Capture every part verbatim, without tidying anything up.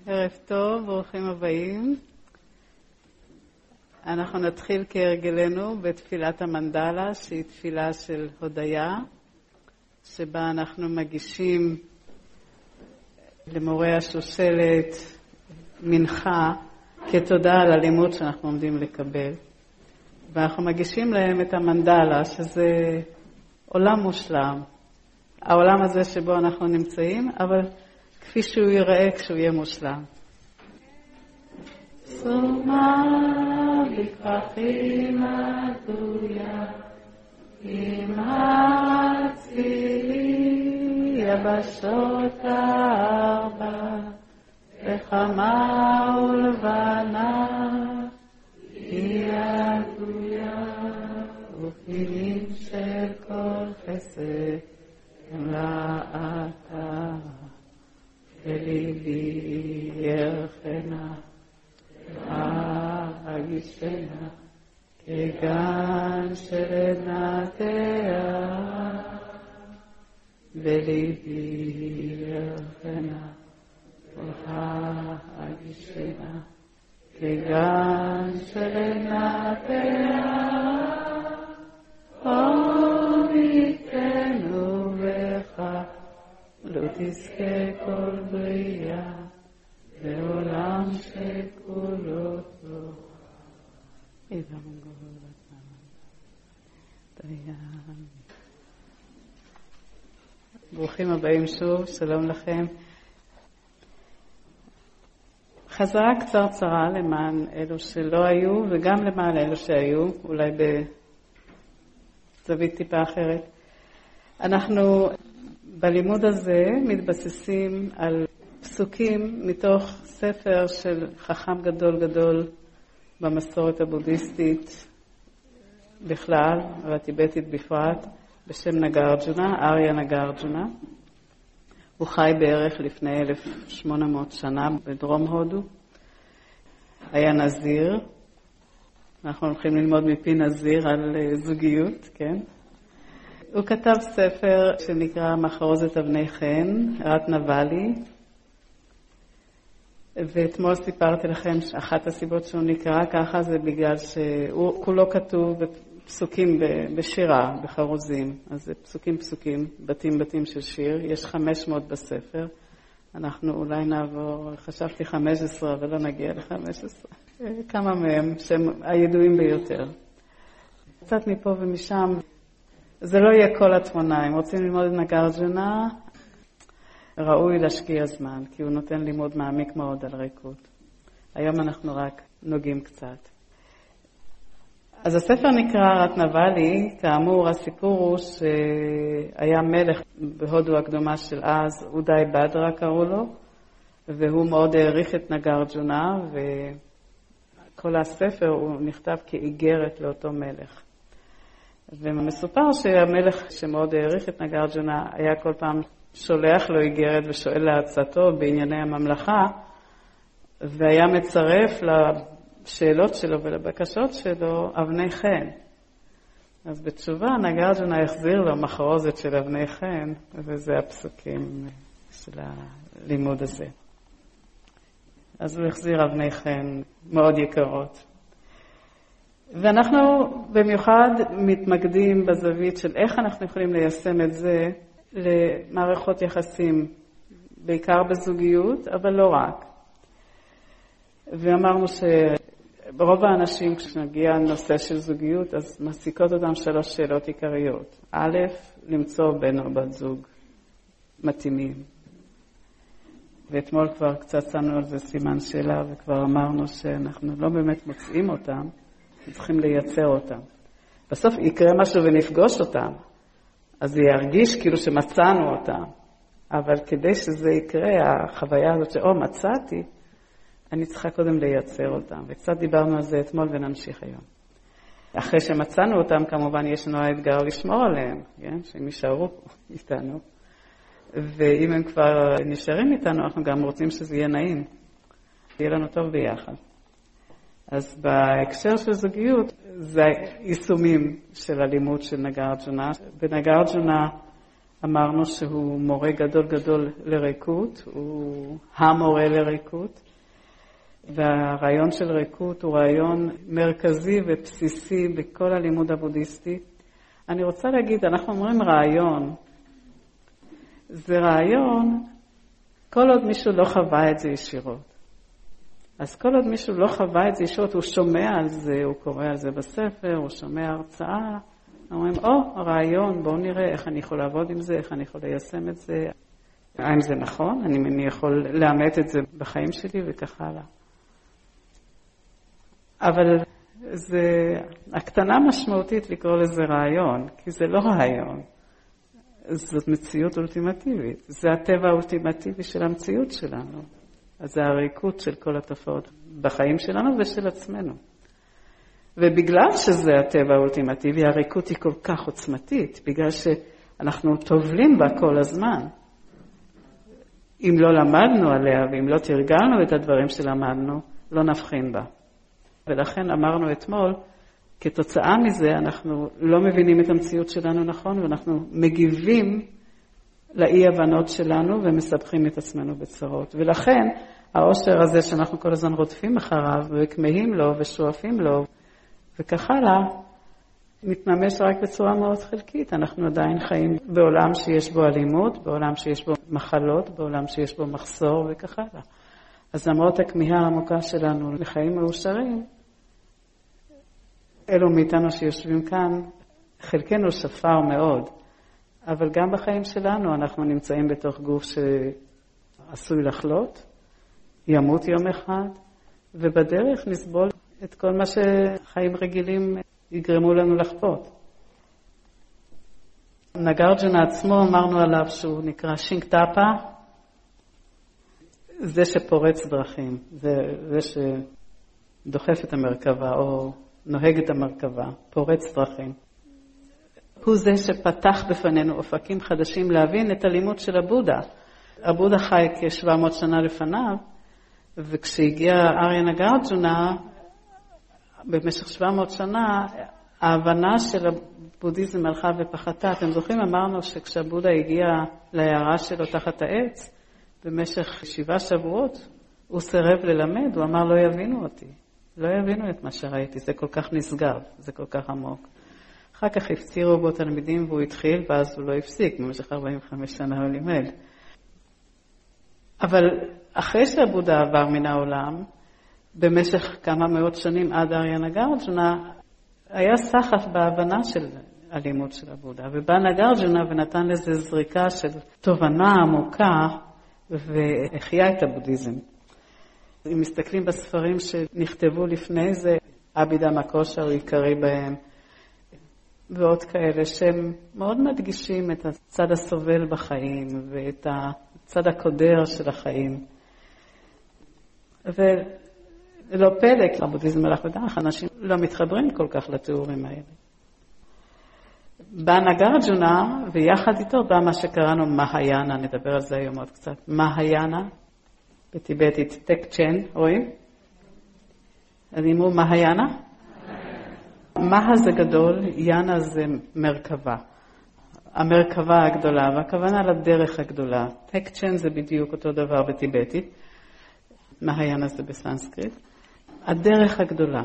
ערב טוב, ברוכים הבאים. אנחנו נתחיל כהרגלנו בתפילת המנדלה, שהיא תפילה של הודיה, שבה אנחנו מגישים למורה השושלת מנחה כתודה על הלימוד שאנחנו עומדים לקבל. ואנחנו מגישים להם את המנדלה, שזה עולם מושלם. העולם הזה שבו אנחנו נמצאים, אבל כפי שהוא ייראה כשהוא יהיה מושלם. סומה בפרחים הדויה, עם הצילי יבשות הארבע, וחמה ולבנה היא הדויה, ופילים של כל חסד לאתה. וליבי ירחנה, אגישנה, כגן של עדנתיה. וליבי ירחנה, אגישנה, כגן של עדנתיה. עמיתנו בך, לא תזכה כל בריאה, בעולם שכולו טוב. איזה מגובות נאמן. ברוכים הבאים שוב, שלום לכם. חזרה קצרצרה למען אלו שלא היו, וגם למען אלו שהיו, אולי בזווית טיפה אחרת. אנחנו בלימוד הזה מתבססים על פסוקים מתוך ספר של חכם גדול גדול במסורת הבודהיסטית בכלל, והטיבטית בפרט, בשם נגארג'ונה, אריה נגארג'ונה. הוא חי בערך לפני אלף ושמונה מאות שנה בדרום הודו. היה נזיר. אנחנו הולכים ללמוד מפי נזיר על זוגיות, כן? הוא כתב ספר שנקרא מחרוזת אבני חן, רטנבלי, ואתמול סיפרתי לכם שאחת הסיבות שהוא נקרא ככה זה בגלל שהוא כולו כתוב בפסוקים בשירה, בחרוזים, אז זה פסוקים פסוקים, בתים בתים של שיר, יש חמש מאות בספר, אנחנו אולי נעבור, חשבתי חמש עשרה אבל לא נגיע ל-חמש עשרה, כמה מהם שהם הידועים ביותר. קצת מפה ומשם, זה לא יהיה כל התמונה, אם רוצים ללמוד את נגארג'ונה, ראוי להשקיע זמן, כי הוא נותן לימוד מעמיק מאוד על ריקות. היום אנחנו רק נוגעים קצת. אז הספר נקרא רטנבלי, כאמור הסיפור הוא שהיה מלך בהודו הקדומה של אז, אודאי בדרה קראו לו, והוא מאוד העריך את נגארג'ונה, וכל הספר הוא נכתב כאיגרת לאותו מלך. ומסופר שהמלך שמאוד העריך את נגארג'ונה היה כל פעם שולח לו איגרת ושואל להצעתו בענייני הממלכה, והיה מצרף לשאלות שלו ולבקשות שלו אבני חן. אז בתשובה נגארג'ונה החזיר לו מחרוזת של אבני חן, וזה הפסוקים של הלימוד הזה. אז הוא החזיר אבני חן מאוד יקרות. ואנחנו במיוחד מתמקדים בזווית של איך אנחנו יכולים ליישם את זה למערכות יחסים, בעיקר בזוגיות, אבל לא רק. ואמרנו שברוב האנשים כשנגיע לנושא של זוגיות, אז מעסיקות אותם שלוש שאלות עיקריות. א', למצוא בן או בת זוג מתאימים. ואתמול כבר קצת שמנו על זה סימן שאלה, וכבר אמרנו שאנחנו לא באמת מוצאים אותם, צריכים לייצר אותם. בסוף יקרה משהו ונפגוש אותם, אז זה ירגיש כאילו שמצאנו אותם. אבל כדי שזה יקרה, החוויה הזאת שאו מצאתי, אני צריכה קודם לייצר אותם. וקצת דיברנו על זה אתמול ונמשיך היום. אחרי שמצאנו אותם, כמובן יש לנו האתגר לשמור עליהם, כן? שהם יישארו איתנו. ואם הם כבר נשארים איתנו, אנחנו גם רוצים שזה יהיה נעים. יהיה לנו טוב ביחד. אז בהקשר של זוגיות, זה יישומים של הלימוד של נגארג'ונה. בנגארג'ונה אמרנו שהוא מורה גדול גדול לריקות, הוא המורה לריקות, והרעיון של ריקות הוא רעיון מרכזי ובסיסי בכל הלימוד הבודהיסטי. אני רוצה להגיד, אנחנו אומרים רעיון, זה רעיון כל עוד מישהו לא חווה את זה ישירות. אז כל עוד מישהו לא חווה את זה ישירות, הוא שומע על זה, הוא קורא על זה בספר, הוא שומע הרצאה, אומרים, או, רעיון, בואו נראה איך אני יכול לעבוד עם זה, איך אני יכול ליישם את זה, האם זה נכון, אני, אני יכול לאמת את זה בחיים שלי וכך הלאה. אבל זה הקטנה משמעותית לקרוא לזה רעיון, כי זה לא רעיון, זאת מציאות אולטימטיבית, זה הטבע האולטימטיבי של המציאות שלנו, אז זה הריקות של כל התופעות בחיים שלנו ושל עצמנו. ובגלל שזה הטבע האולטימטיבי, הריקות היא כל כך עוצמתית, בגלל שאנחנו טובלים בה כל הזמן. אם לא למדנו עליה ואם לא תרגלנו את הדברים שלמדנו, לא נבחין בה. ולכן אמרנו אתמול, כתוצאה מזה אנחנו לא מבינים את המציאות שלנו נכון, ואנחנו מגיבים לאי-הבנות שלנו ומסבכים את עצמנו בצרות. ולכן העושר הזה שאנחנו כל הזמן רודפים אחריו וכמהים לו ושואפים לו, וכך הלאה, מתממש רק בצורה מאוד חלקית. אנחנו עדיין חיים בעולם שיש בו אלימות, בעולם שיש בו מחלות, בעולם שיש בו מחסור וכך הלאה. אז למרות הכמיהה העמוקה שלנו לחיים מאושרים, אלו מאיתנו שיושבים כאן, חלקנו שפר מאוד, אבל גם בחיים שלנו אנחנו נמצאים בתוך גוף שעשוי לחלות, ימות יום אחד, ובדרך נסבול את כל מה שחיים רגילים יגרמו לנו לחוות. נגרג'נה עצמו אמרנו עליו שהוא נקרא שינקטאפה, זה שפורץ דרכים, זה, זה שדוחף את המרכבה או נוהג את המרכבה, פורץ דרכים. הוא זה שפתח בפנינו אופקים חדשים להבין את הלימוד של הבודה. הבודה חי כ-שבע מאות שנה לפניו, וכשהגיע אריה נגרג'נה, במשך שבע מאות שנה, ההבנה של הבודהיזם הלכה ופחתה. אתם זוכרים, אמרנו שכשהבודה הגיע להערה שלו תחת העץ, במשך שבעה שבועות, הוא סירב ללמד, הוא אמר, לא יבינו אותי. לא יבינו את מה שראיתי, זה כל כך נשגב, זה כל כך עמוק. אחר כך הפצירו בו תלמידים והוא התחיל, ואז הוא לא הפסיק, במשך ארבעים וחמש שנה הוא לימד. אבל אחרי שהבודה עבר מן העולם, במשך כמה מאות שנים עד אריה נגרג'נה, היה סחף בהבנה של הלימוד של הבודה, ובא נגרג'נה ונתן לזה זריקה של תובנה עמוקה, והחיה את הבודהיזם. אם מסתכלים בספרים שנכתבו לפני זה, אבידמה קושר הוא עיקרי בהם, ועוד כאלה שהם מאוד מדגישים את הצד הסובל בחיים, ואת הצד הקודר של החיים. ולא פלא, כי הבודהיזם הלך בדרך, אנשים לא מתחברים כל כך לתיאורים האלה. בא נגרג'נה, ויחד איתו בא מה שקראנו מהיאנה, נדבר על זה היום עוד קצת. מהיאנה, בטיבטית טקצ'ן, רואים? אז אמרו מהיאנה? מה זה גדול, יאנה זה מרכבה. המרכבה הגדולה, והכוונה לדרך הגדולה. טקצ'ן זה בדיוק אותו דבר בטיבטית. מהיאנה זה בסנסקריט. הדרך הגדולה.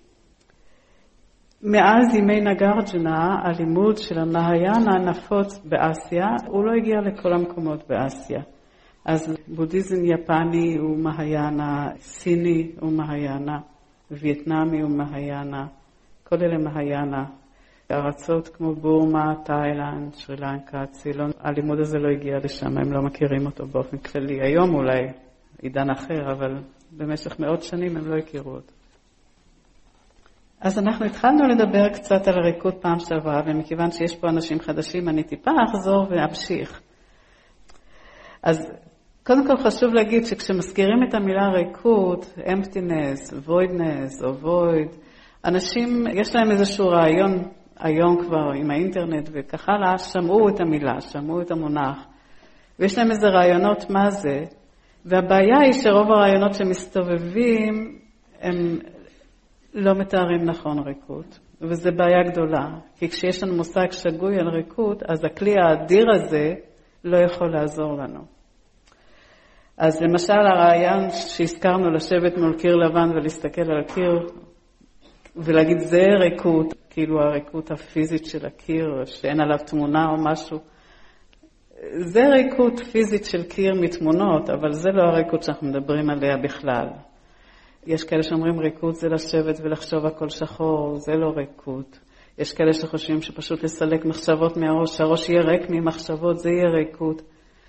מאז ימי נגרג'נה, הלימוד של המהיאנה נפוץ באסיה, הוא לא הגיע לכל המקומות באסיה. אז בודהיזם יפני הוא מהיאנה, סיני הוא מהיאנה, וייטנאמי הוא מהיאנה, כל אלה מהיאנה. ארצות כמו בורמה, תאילנד, שרי לנקה, צילון, הלימוד הזה לא הגיע לשם, הם לא מכירים אותו באופן כללי. היום אולי עידן אחר, אבל במשך מאות שנים הם לא הכירו אותו. אז אנחנו התחלנו לדבר קצת על הריקות פעם שעברה, ומכיוון שיש פה אנשים חדשים, אני טיפה אחזור ואמשיך. אז קודם כל חשוב להגיד שכשמזכירים את המילה ריקות, emptiness, voidness או void, אנשים, יש להם איזשהו רעיון היום כבר עם האינטרנט וכך הלאה, שמעו את המילה, שמעו את המונח, ויש להם איזה רעיונות מה זה, והבעיה היא שרוב הרעיונות שמסתובבים, הם לא מתארים נכון ריקות. וזו בעיה גדולה, כי כשיש לנו מושג שגוי על ריקות, אז הכלי האדיר הזה לא יכול לעזור לנו. אז למשל הרעיון שהזכרנו לשבת מול קיר לבן ולהסתכל על הקיר, ולהגיד זה ריקות, כאילו הריקות הפיזית של הקיר, שאין עליו תמונה או משהו, זה ריקות פיזית של קיר מתמונות, אבל זה לא הריקות שאנחנו מדברים עליה בכלל. יש כאלה שאומרים ריקות זה לשבת ולחשוב הכל שחור, זה לא ריקות. יש כאלה שחושבים שפשוט לסלק מחשבות מהראש, שהראש יהיה ריק ממחשבות, זה יהיה ריקות.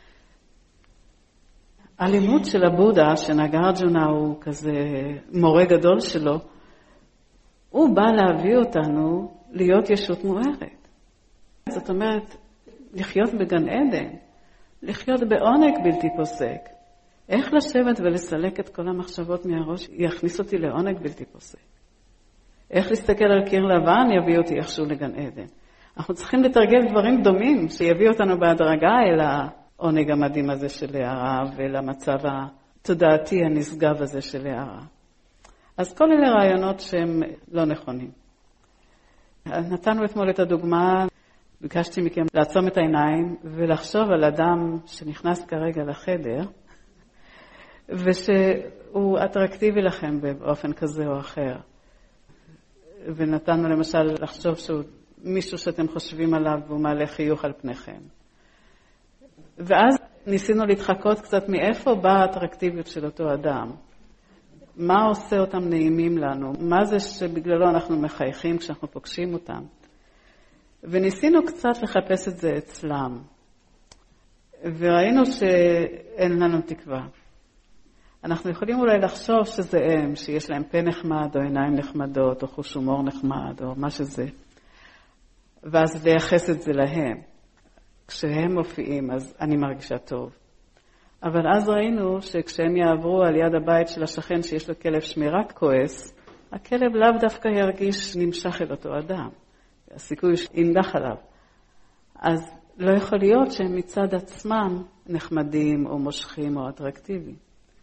הלימוד של הבודה, שנגארג'ונה הוא כזה מורה גדול שלו, הוא בא להביא אותנו להיות ישות מוארת. זאת אומרת, לחיות בגן עדן, לחיות בעונג בלתי פוסק. איך לשבת ולסלק את כל המחשבות מהראש יכניס אותי לעונג בלתי פוסק? איך להסתכל על קיר לבן יביא אותי איכשהו לגן עדן? אנחנו צריכים לתרגל דברים דומים שיביא אותנו בהדרגה אל העונג המדהים הזה של הערה ואל המצב התודעתי הנשגב הזה של הערה. אז כל אלה רעיונות שהם לא נכונים. נתנו אתמול את הדוגמה, ביקשתי מכם לעצום את העיניים ולחשוב על אדם שנכנס כרגע לחדר, ושהוא אטרקטיבי לכם באופן כזה או אחר. ונתנו למשל לחשוב שהוא מישהו שאתם חושבים עליו והוא מעלה חיוך על פניכם. ואז ניסינו להתחקות קצת מאיפה באה האטרקטיביות של אותו אדם. מה עושה אותם נעימים לנו? מה זה שבגללו אנחנו מחייכים כשאנחנו פוגשים אותם? וניסינו קצת לחפש את זה אצלם. וראינו שאין לנו תקווה. אנחנו יכולים אולי לחשוב שזה הם, שיש להם פה נחמד או עיניים נחמדות או חוש הומור נחמד או מה שזה. ואז לייחס את זה להם. כשהם מופיעים אז אני מרגישה טוב. אבל אז ראינו שכשהם יעברו על יד הבית של השכן שיש לו כלב שמירה כועס, הכלב לאו דווקא ירגיש נמשך אל אותו אדם. הסיכוי שינדח עליו. אז לא יכול להיות שהם מצד עצמם נחמדים או מושכים או אטרקטיביים.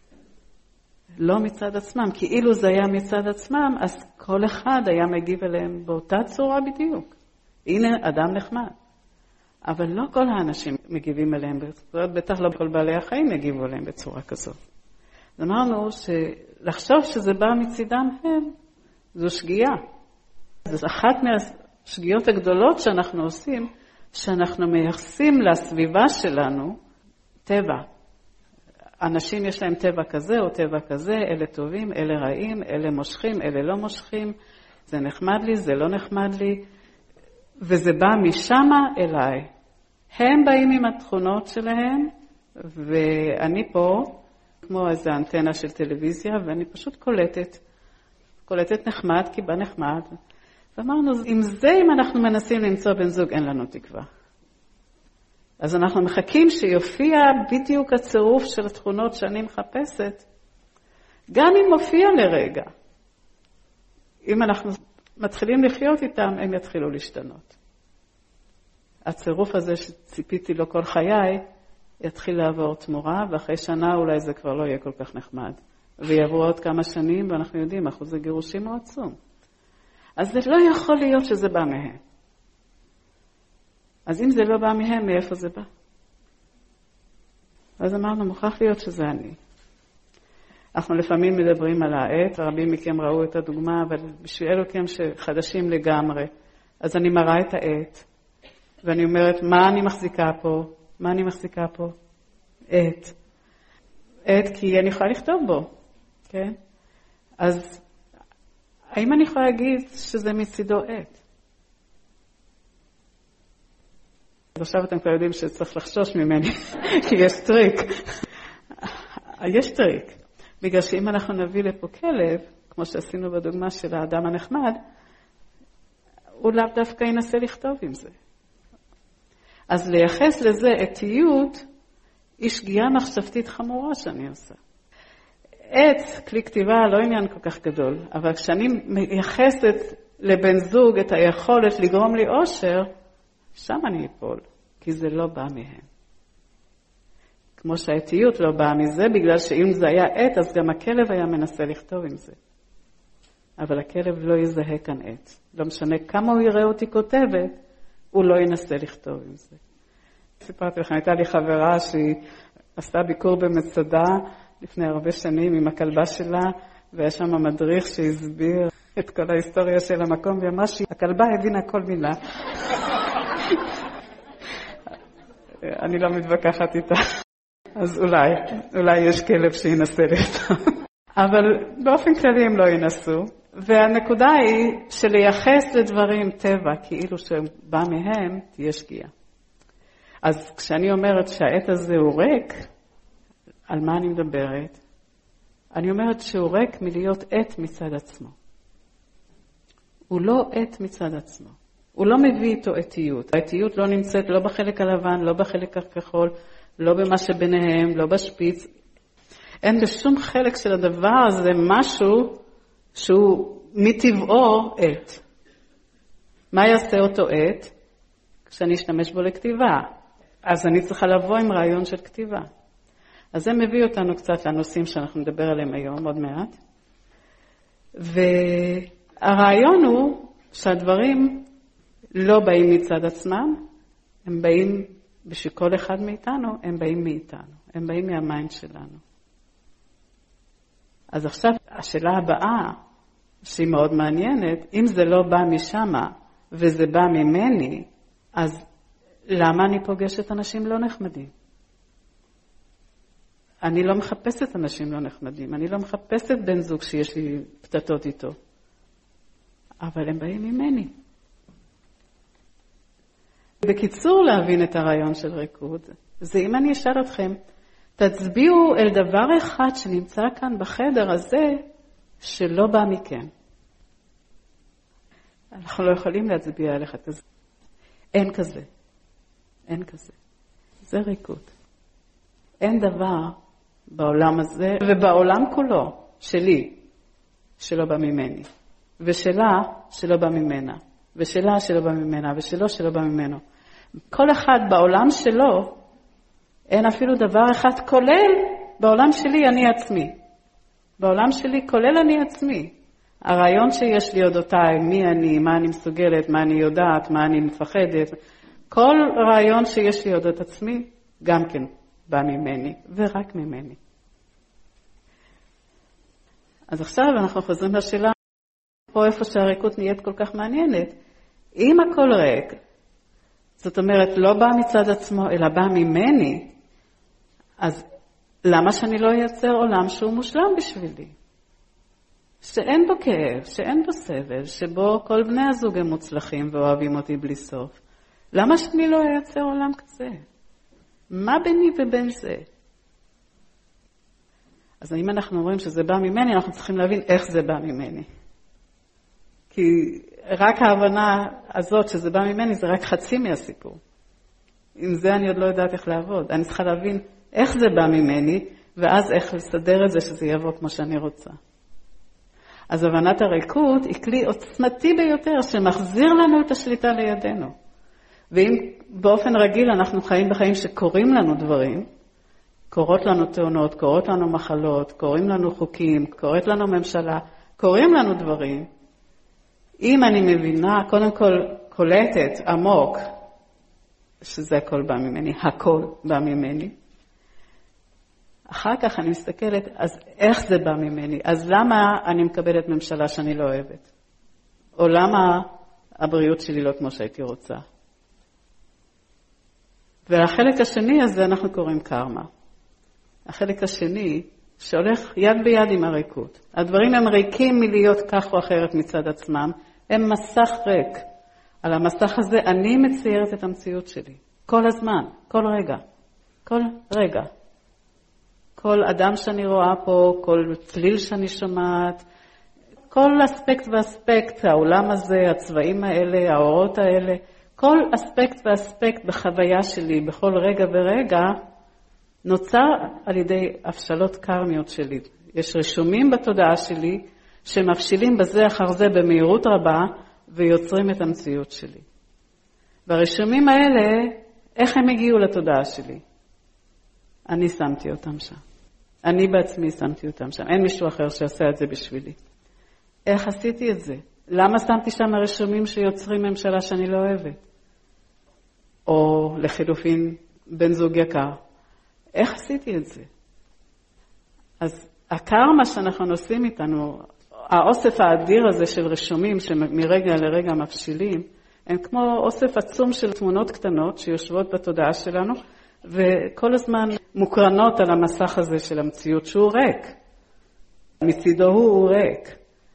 לא מצד עצמם, כי אילו זה היה מצד עצמם, אז כל אחד היה מגיב אליהם באותה צורה בדיוק. הנה אדם נחמד. אבל לא כל האנשים מגיבים אליהם, בטח לא כל בעלי החיים מגיבו אליהם בצורה כזאת. אז אמרנו שלחשוב שזה בא מצידם הם, זו שגיאה. זו אחת מהשגיאות הגדולות שאנחנו עושים, שאנחנו מייחסים לסביבה שלנו טבע. אנשים יש להם טבע כזה או טבע כזה, אלה טובים, אלה רעים, אלה מושכים, אלה לא מושכים, זה נחמד לי, זה לא נחמד לי, וזה בא משם אליי. הם באים עם התכונות שלהם, ואני פה, כמו איזו אנטנה של טלוויזיה, ואני פשוט קולטת, קולטת נחמד, כי בא נחמד. ואמרנו, עם זה אם אנחנו מנסים למצוא בן זוג, אין לנו תקווה. אז אנחנו מחכים שיופיע בדיוק הצירוף של התכונות שאני מחפשת, גם אם מופיע לרגע. אם אנחנו מתחילים לחיות איתם, הם יתחילו להשתנות. הצירוף הזה שציפיתי לו כל חיי, יתחיל לעבור תמורה, ואחרי שנה אולי זה כבר לא יהיה כל כך נחמד. ויעברו עוד כמה שנים, ואנחנו יודעים, אחוז הגירושים הוא עצום. אז זה לא יכול להיות שזה בא מהם. אז אם זה לא בא מהם, מאיפה זה בא? אז אמרנו, מוכרח להיות שזה אני. אנחנו לפעמים מדברים על העט, רבים מכם ראו את הדוגמה, אבל בשביל אלוקים שחדשים לגמרי, אז אני מראה את העט, ואני אומרת, מה אני מחזיקה פה? מה אני מחזיקה פה? עט. עט כי אני יכולה לכתוב בו, כן? אז האם אני יכולה להגיד שזה מצידו עט? אז עכשיו אתם כבר יודעים שצריך לחשוש ממני, כי יש טריק. יש טריק. בגלל שאם אנחנו נביא לפה כלב, כמו שעשינו בדוגמה של האדם הנחמד, הוא לאו דווקא ינסה לכתוב עם זה. אז לייחס לזה עתיות, היא שגיאה מחשבתית חמורה שאני עושה. עט, כלי כתיבה, לא עניין כל כך גדול, אבל כשאני מייחסת לבן זוג את היכולת לגרום לי אושר, שם אני אפול, כי זה לא בא מהם. כמו שהעתיות לא באה מזה, בגלל שאם זה היה עט, אז גם הכלב היה מנסה לכתוב עם זה. אבל הכלב לא יזהה כאן עץ. לא משנה כמה הוא יראה אותי כותבת, הוא לא ינסה לכתוב עם זה. סיפרתי לכם, הייתה לי חברה שהיא עשתה ביקור במצדה לפני הרבה שנים עם הכלבה שלה, והיה שם מדריך שהסביר את כל ההיסטוריה של המקום, ואמרה שהכלבה הבינה כל מילה. אני לא מתווכחת איתה. אז אולי, אולי יש כלב שינסה לכתוב. אבל באופן כללי הם לא ינסו. והנקודה היא שלייחס לדברים טבע כאילו שבא מהם, תהיה שגיאה. אז כשאני אומרת שהעת הזה הוא ריק, על מה אני מדברת? אני אומרת שהוא ריק מלהיות עת מצד עצמו. הוא לא עת מצד עצמו. הוא לא מביא איתו עתיות. העתיות לא נמצאת לא בחלק הלבן, לא בחלק הכחול, לא במה שביניהם, לא בשפיץ. אין בשום חלק של הדבר הזה משהו שהוא מטבעו עת. מה יעשה אותו עת? כשאני אשתמש בו לכתיבה. אז אני צריכה לבוא עם רעיון של כתיבה. אז זה מביא אותנו קצת לנושאים שאנחנו נדבר עליהם היום, עוד מעט. והרעיון הוא שהדברים לא באים מצד עצמם, הם באים, בשביל כל אחד מאיתנו, הם באים מאיתנו. הם באים מהמיינד שלנו. אז עכשיו השאלה הבאה, שהיא מאוד מעניינת, אם זה לא בא משמה וזה בא ממני, אז למה אני פוגשת אנשים לא נחמדים? אני לא מחפשת אנשים לא נחמדים, אני לא מחפשת בן זוג שיש לי פתתות איתו, אבל הם באים ממני. בקיצור, להבין את הרעיון של ריקוד, זה אם אני אשאל אתכם, תצביעו אל דבר אחד שנמצא כאן בחדר הזה, שלא בא מכם. אנחנו לא יכולים להצביע על אחד כזה. אין כזה. אין כזה. זה ריקוד. אין דבר בעולם הזה, ובעולם כולו, שלי, שלא בא ממני. ושלה, שלא בא ממנה. ושלה, שלא בא ממנה. ושלו, שלא בא ממנו. כל אחד בעולם שלו, אין אפילו דבר אחד כולל בעולם שלי אני עצמי. בעולם שלי כולל אני עצמי. הרעיון שיש לי אודותיי, מי אני, מה אני מסוגלת, מה אני יודעת, מה אני מפחדת, כל רעיון שיש לי אודות עצמי, גם כן בא ממני, ורק ממני. אז עכשיו אנחנו חוזרים לשאלה, פה איפה שהריקות נהיית כל כך מעניינת. אם הכל ריק, זאת אומרת לא בא מצד עצמו, אלא בא ממני, אז למה שאני לא אייצר עולם שהוא מושלם בשבילי? שאין בו כאב, שאין בו סבל, שבו כל בני הזוג הם מוצלחים ואוהבים אותי בלי סוף. למה שאני לא אייצר עולם כזה? מה ביני ובין זה? אז אם אנחנו אומרים שזה בא ממני, אנחנו צריכים להבין איך זה בא ממני. כי רק ההבנה הזאת שזה בא ממני זה רק חצי מהסיפור. עם זה אני עוד לא יודעת איך לעבוד. אני צריכה להבין איך זה בא ממני, ואז איך לסדר את זה שזה יבוא כמו שאני רוצה. אז הבנת הריקות היא כלי עוצמתי ביותר שמחזיר לנו את השליטה לידינו. ואם באופן רגיל אנחנו חיים בחיים שקורים לנו דברים, קורות לנו תאונות, קורות לנו מחלות, קורים לנו חוקים, קורית לנו ממשלה, קורים לנו דברים, אם אני מבינה, קודם כל קולטת עמוק, שזה הכל בא ממני, הכל בא ממני, אחר כך אני מסתכלת, אז איך זה בא ממני? אז למה אני מקבלת ממשלה שאני לא אוהבת? או למה הבריאות שלי לא כמו שהייתי רוצה? והחלק השני הזה אנחנו קוראים קרמה. החלק השני שהולך יד ביד עם הריקות. הדברים הם ריקים מלהיות כך או אחרת מצד עצמם, הם מסך ריק. על המסך הזה אני מציירת את המציאות שלי. כל הזמן, כל רגע, כל רגע. כל אדם שאני רואה פה, כל צליל שאני שומעת, כל אספקט ואספקט, העולם הזה, הצבעים האלה, האורות האלה, כל אספקט ואספקט בחוויה שלי, בכל רגע ורגע, נוצר על ידי הפשלות קרמיות שלי. יש רשומים בתודעה שלי שמפשילים בזה אחר זה במהירות רבה ויוצרים את המציאות שלי. והרשומים האלה, איך הם הגיעו לתודעה שלי? אני שמתי אותם שם. אני בעצמי שמתי אותם שם. אין מישהו אחר שעושה את זה בשבילי. איך עשיתי את זה? למה שמתי שם רשומים שיוצרים ממשלה שאני לא אוהבת? או לחילופין בן זוג יקר. איך עשיתי את זה? אז הקרמה שאנחנו נושאים איתנו, האוסף האדיר הזה של רשומים שמרגע לרגע מבשילים, הם כמו אוסף עצום של תמונות קטנות שיושבות בתודעה שלנו, וכל הזמן מוקרנות על המסך הזה של המציאות שהוא ריק. מצידו הוא, הוא ריק.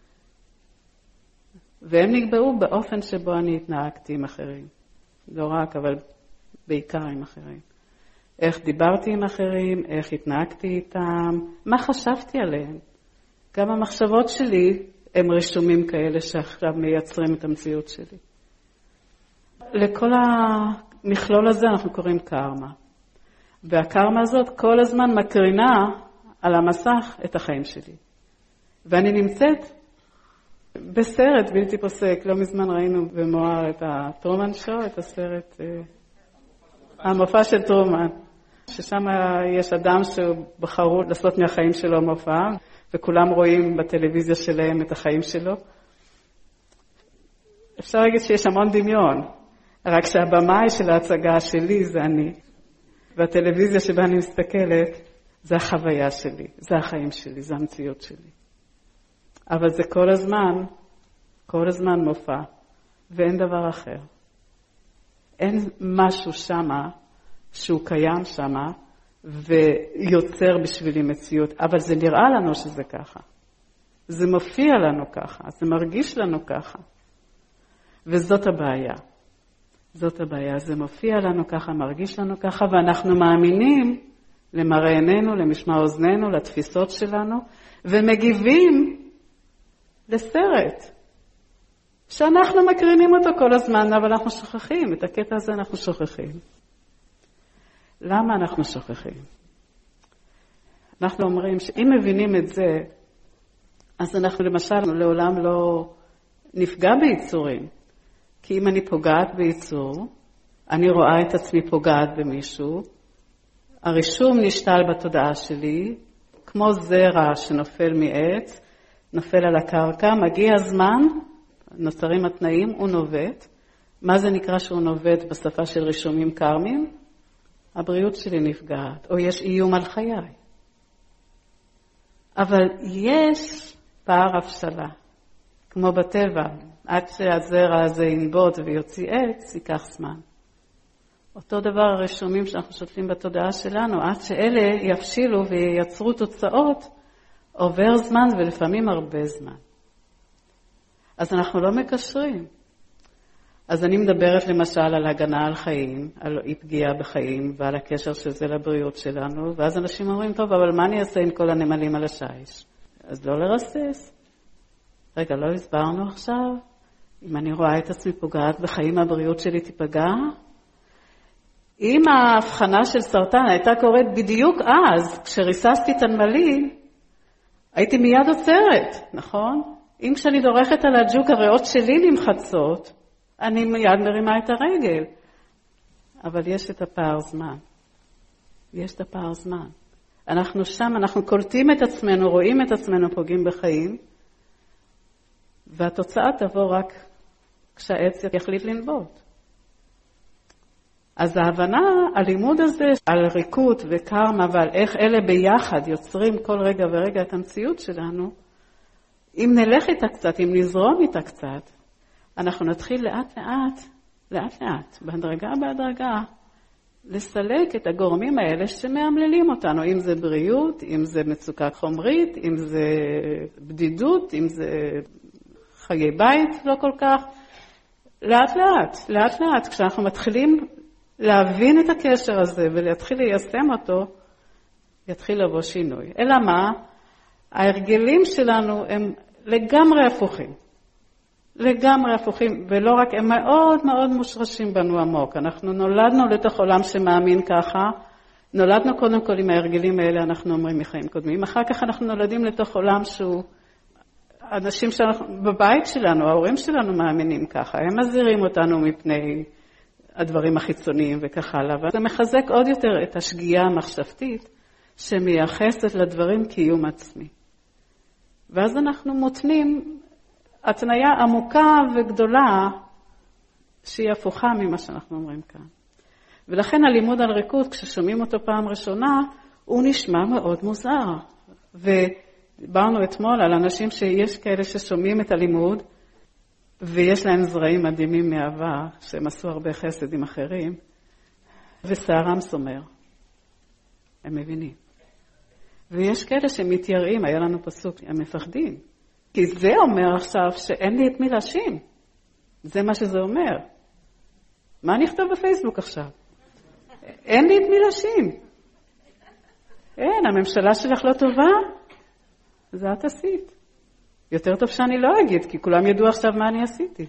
והם נקבעו באופן שבו אני התנהגתי עם אחרים. לא רק, אבל בעיקר עם אחרים. איך דיברתי עם אחרים, איך התנהגתי איתם, מה חשבתי עליהם. גם המחשבות שלי הם רשומים כאלה שעכשיו מייצרים את המציאות שלי. לכל המכלול הזה אנחנו קוראים קרמה. והקרמה הזאת כל הזמן מקרינה על המסך את החיים שלי. ואני נמצאת בסרט בלתי פוסק. לא מזמן ראינו במואר את הטרומן שואו, את הסרט, המופע של טרומן. ששם יש אדם שבחרו לעשות מהחיים שלו מופע, וכולם רואים בטלוויזיה שלהם את החיים שלו. אפשר להגיד שיש המון דמיון, רק שהבמאי של ההצגה שלי זה אני, והטלוויזיה שבה אני מסתכלת זה החוויה שלי, זה החיים שלי, זה המציאות שלי. אבל זה כל הזמן, כל הזמן מופע, ואין דבר אחר. אין משהו שמה שהוא קיים שמה, ויוצר בשבילי מציאות, אבל זה נראה לנו שזה ככה. זה מופיע לנו ככה, זה מרגיש לנו ככה. וזאת הבעיה. זאת הבעיה, זה מופיע לנו ככה, מרגיש לנו ככה, ואנחנו מאמינים למראה עינינו, למשמע אוזנינו, לתפיסות שלנו, ומגיבים לסרט, שאנחנו מקרינים אותו כל הזמן, אבל אנחנו שוכחים, את הקטע הזה אנחנו שוכחים. למה אנחנו שוכחים? אנחנו אומרים שאם מבינים את זה, אז אנחנו למשל לעולם לא נפגע ביצורים. כי אם אני פוגעת ביצור, אני רואה את עצמי פוגעת במישהו, הרישום נשתל בתודעה שלי, כמו זרע שנופל מעץ, נופל על הקרקע, מגיע הזמן, נוצרים התנאים, הוא נובט. מה זה נקרא שהוא נובט בשפה של רישומים קרמיים? הבריאות שלי נפגעת, או יש איום על חיי. אבל יש פער הבשלה, כמו בטבע, עד שהזרע הזה ינבוט ויוציא עץ, ייקח זמן. אותו דבר הרשומים שאנחנו שותפים בתודעה שלנו, עד שאלה יפשילו וייצרו תוצאות, עובר זמן ולפעמים הרבה זמן. אז אנחנו לא מקשרים. אז אני מדברת למשל על הגנה על חיים, על אי פגיעה בחיים ועל הקשר של זה לבריאות שלנו, ואז אנשים אומרים, טוב, אבל מה אני אעשה עם כל הנמלים על השיש? אז לא לרסס. רגע, לא הסברנו עכשיו? אם אני רואה את עצמי פוגעת בחיים, הבריאות שלי תיפגע? אם ההבחנה של סרטן הייתה קורית בדיוק אז, כשריססתי את הנמלים, הייתי מיד עוצרת, נכון? אם כשאני דורכת על הג'וק, הריאות שלי נמחצות, אני מיד מרימה את הרגל. אבל יש את הפער זמן. יש את הפער זמן. אנחנו שם, אנחנו קולטים את עצמנו, רואים את עצמנו פוגעים בחיים, והתוצאה תבוא רק כשהעץ יחליט לנבוט. אז ההבנה, הלימוד הזה על ריקות וקרמה ועל איך אלה ביחד יוצרים כל רגע ורגע את המציאות שלנו, אם נלך איתה קצת, אם נזרום איתה קצת, אנחנו נתחיל לאט לאט, לאט לאט, בהדרגה בהדרגה, לסלק את הגורמים האלה שמאמללים אותנו, אם זה בריאות, אם זה מצוקה חומרית, אם זה בדידות, אם זה חיי בית לא כל כך. לאט לאט, לאט לאט, כשאנחנו מתחילים להבין את הקשר הזה ולהתחיל ליישם אותו, יתחיל לבוא שינוי. אלא מה? ההרגלים שלנו הם לגמרי הפוכים. לגמרי הפוכים, ולא רק, הם מאוד מאוד מושרשים בנו עמוק. אנחנו נולדנו לתוך עולם שמאמין ככה, נולדנו קודם כל עם ההרגלים האלה, אנחנו אומרים מחיים קודמים, אחר כך אנחנו נולדים לתוך עולם שהוא, אנשים שאנחנו, בבית שלנו, ההורים שלנו מאמינים ככה, הם מזהירים אותנו מפני הדברים החיצוניים וכך הלאה, וזה מחזק עוד יותר את השגיאה המחשבתית, שמייחסת לדברים קיום עצמי. ואז אנחנו מותנים התניה עמוקה וגדולה שהיא הפוכה ממה שאנחנו אומרים כאן. ולכן הלימוד על ריקוד, כששומעים אותו פעם ראשונה, הוא נשמע מאוד מוזר. ודיברנו אתמול על אנשים שיש כאלה ששומעים את הלימוד, ויש להם זרעים מדהימים מהעבר, שהם עשו הרבה חסד עם אחרים, ושערם סומר. הם מבינים. ויש כאלה שמתייראים, היה לנו פסוק, הם מפחדים. כי זה אומר עכשיו שאין לי את מי להאשים. זה מה שזה אומר. מה אני אכתוב בפייסבוק עכשיו? אין לי את מי להאשים. אין, הממשלה שלך לא טובה? זה את עשית. יותר טוב שאני לא אגיד, כי כולם ידעו עכשיו מה אני עשיתי.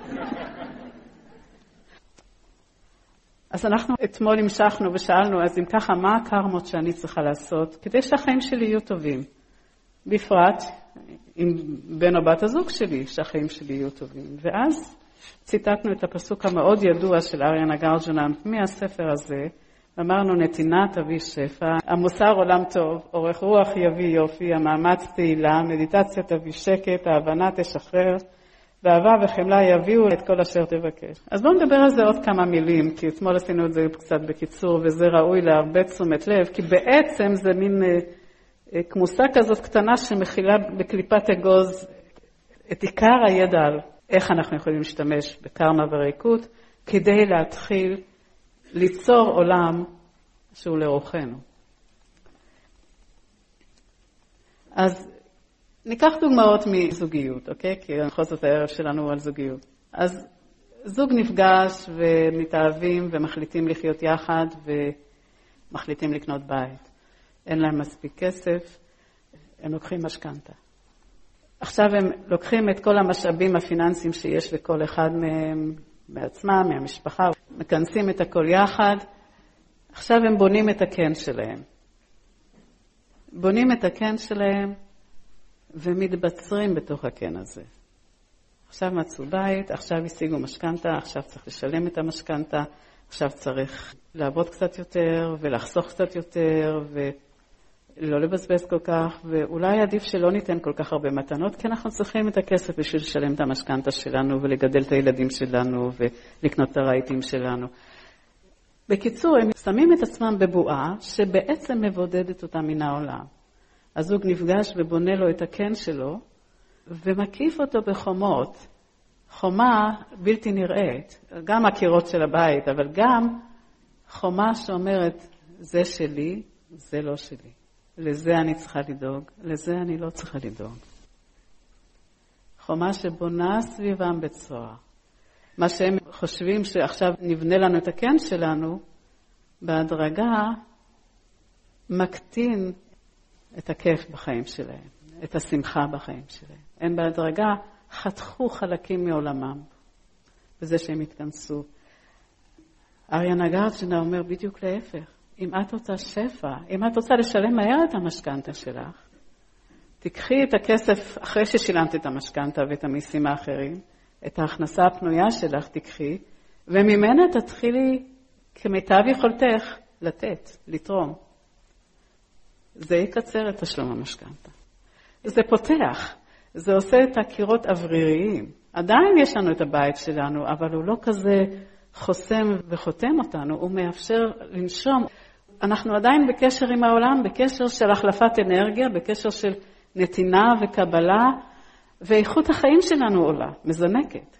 אז אנחנו אתמול המשכנו ושאלנו, אז אם ככה, מה הקרמות שאני צריכה לעשות כדי שהחיים שלי יהיו טובים? בפרט עם בן או בת הזוג שלי, שהחיים שלי יהיו טובים. ואז ציטטנו את הפסוק המאוד ידוע של אריה נגרג'נה מהספר הזה, אמרנו נתינה תביא שפע, המוסר עולם טוב, אורך רוח יביא יופי, המאמץ תהילה, מדיטציה תביא שקט, ההבנה תשחרר, ואהבה וחמלה יביאו את כל אשר תבקש. אז בואו נדבר על זה עוד כמה מילים, כי אתמול עשינו את זה קצת בקיצור, וזה ראוי להרבה תשומת לב, כי בעצם זה מין אה, כמוסה כזאת קטנה שמכילה בקליפת אגוז את עיקר הידע על איך אנחנו יכולים להשתמש בקרמה וריקות, כדי להתחיל ליצור עולם שהוא לרוחנו. אז ניקח דוגמאות מזוגיות, אוקיי? כי בכל זאת הערב שלנו הוא על זוגיות. אז זוג נפגש ומתאהבים ומחליטים לחיות יחד ומחליטים לקנות בית. אין להם מספיק כסף, הם לוקחים משכנתה. עכשיו הם לוקחים את כל המשאבים הפיננסיים שיש לכל אחד מהם, מעצמם, מהמשפחה, מכנסים את הכל יחד. עכשיו הם בונים את הקן שלהם. בונים את הקן שלהם ומתבצרים בתוך הקן הזה. עכשיו מצאו בית, עכשיו השיגו משכנתה, עכשיו צריך לשלם את המשכנתה, עכשיו צריך לעבוד קצת יותר ולחסוך קצת יותר ולא לבזבז כל כך, ואולי עדיף שלא ניתן כל כך הרבה מתנות, כי אנחנו צריכים את הכסף בשביל לשלם את המשכנתה שלנו ולגדל את הילדים שלנו ולקנות את הרהיטים שלנו. בקיצור, הם שמים את עצמם בבועה שבעצם מבודדת אותם מן העולם. הזוג נפגש ובונה לו את הקן שלו, ומקיף אותו בחומות, חומה בלתי נראית, גם הקירות של הבית, אבל גם חומה שאומרת, זה שלי, זה לא שלי. לזה אני צריכה לדאוג, לזה אני לא צריכה לדאוג. חומה שבונה סביבם בצוהר. מה שהם חושבים שעכשיו נבנה לנו את הקן שלנו, בהדרגה מקטין את הכיף בחיים שלהם, את השמחה בחיים שלהם. הם בהדרגה חתכו חלקים מעולמם, בזה שהם התכנסו. אריה נגרג'נה אומר בדיוק להפך. אם את רוצה שפע, אם את רוצה לשלם מהר את המשכנתה שלך, תיקחי את הכסף אחרי ששילמת את המשכנתה ואת המיסים האחרים, את ההכנסה הפנויה שלך תיקחי, וממנה תתחילי כמיטב יכולתך לתת, לתרום. זה יקצר את תשלום המשכנתה. זה פותח, זה עושה את הקירות אווריריים. עדיין יש לנו את הבית שלנו, אבל הוא לא כזה חוסם וחותם אותנו, הוא מאפשר לנשום. אנחנו עדיין בקשר עם העולם, בקשר של החלפת אנרגיה, בקשר של נתינה וקבלה, ואיכות החיים שלנו עולה, מזנקת.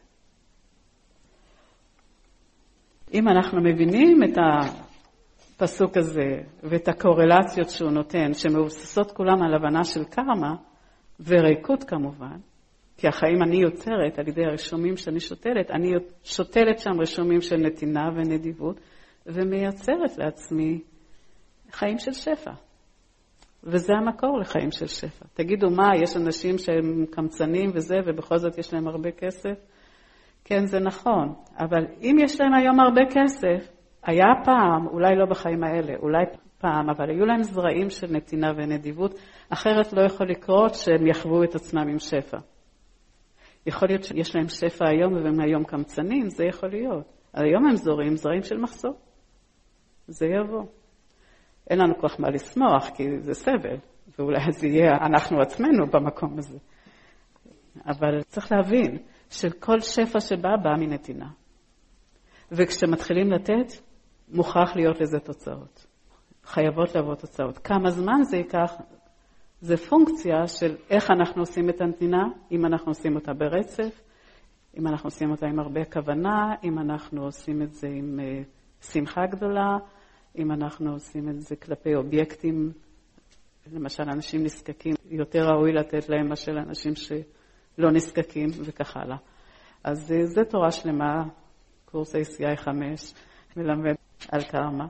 אם אנחנו מבינים את הפסוק הזה ואת הקורלציות שהוא נותן, שמבוססות כולם על הבנה של קרמה וריקות כמובן, כי החיים אני יוצרת על ידי הרשומים שאני שותלת, אני שותלת שם רשומים של נתינה ונדיבות, ומייצרת לעצמי חיים של שפע. וזה המקור לחיים של שפע. תגידו מה, יש אנשים שהם קמצנים וזה, ובכל זאת יש להם הרבה כסף? כן, זה נכון. אבל אם יש להם היום הרבה כסף, היה פעם, אולי לא בחיים האלה, אולי פעם, אבל היו להם זרעים של נתינה ונדיבות, אחרת לא יכול לקרות שהם יחוו את עצמם עם שפע. יכול להיות שיש להם שפע היום והם היום קמצנים, זה יכול להיות. היום הם זורים, זרעים של מחסור. זה יבוא. אין לנו כל כך מה לשמוח, כי זה סבל, ואולי זה יהיה אנחנו עצמנו במקום הזה. אבל צריך להבין שכל שפע שבא בא מנתינה. וכשמתחילים לתת, מוכרח להיות לזה תוצאות. חייבות לבוא תוצאות. כמה זמן זה ייקח? זה פונקציה של איך אנחנו עושים את הנתינה, אם אנחנו עושים אותה ברצף, אם אנחנו עושים אותה עם הרבה כוונה, אם אנחנו עושים את זה עם uh, שמחה גדולה, אם אנחנו עושים את זה כלפי אובייקטים, למשל אנשים נזקקים, יותר ראוי לתת להם מאשר לאנשים שלא נזקקים וכך הלאה. אז uh, זה תורה שלמה, קורס A C I חמש, מלמד על קרמה.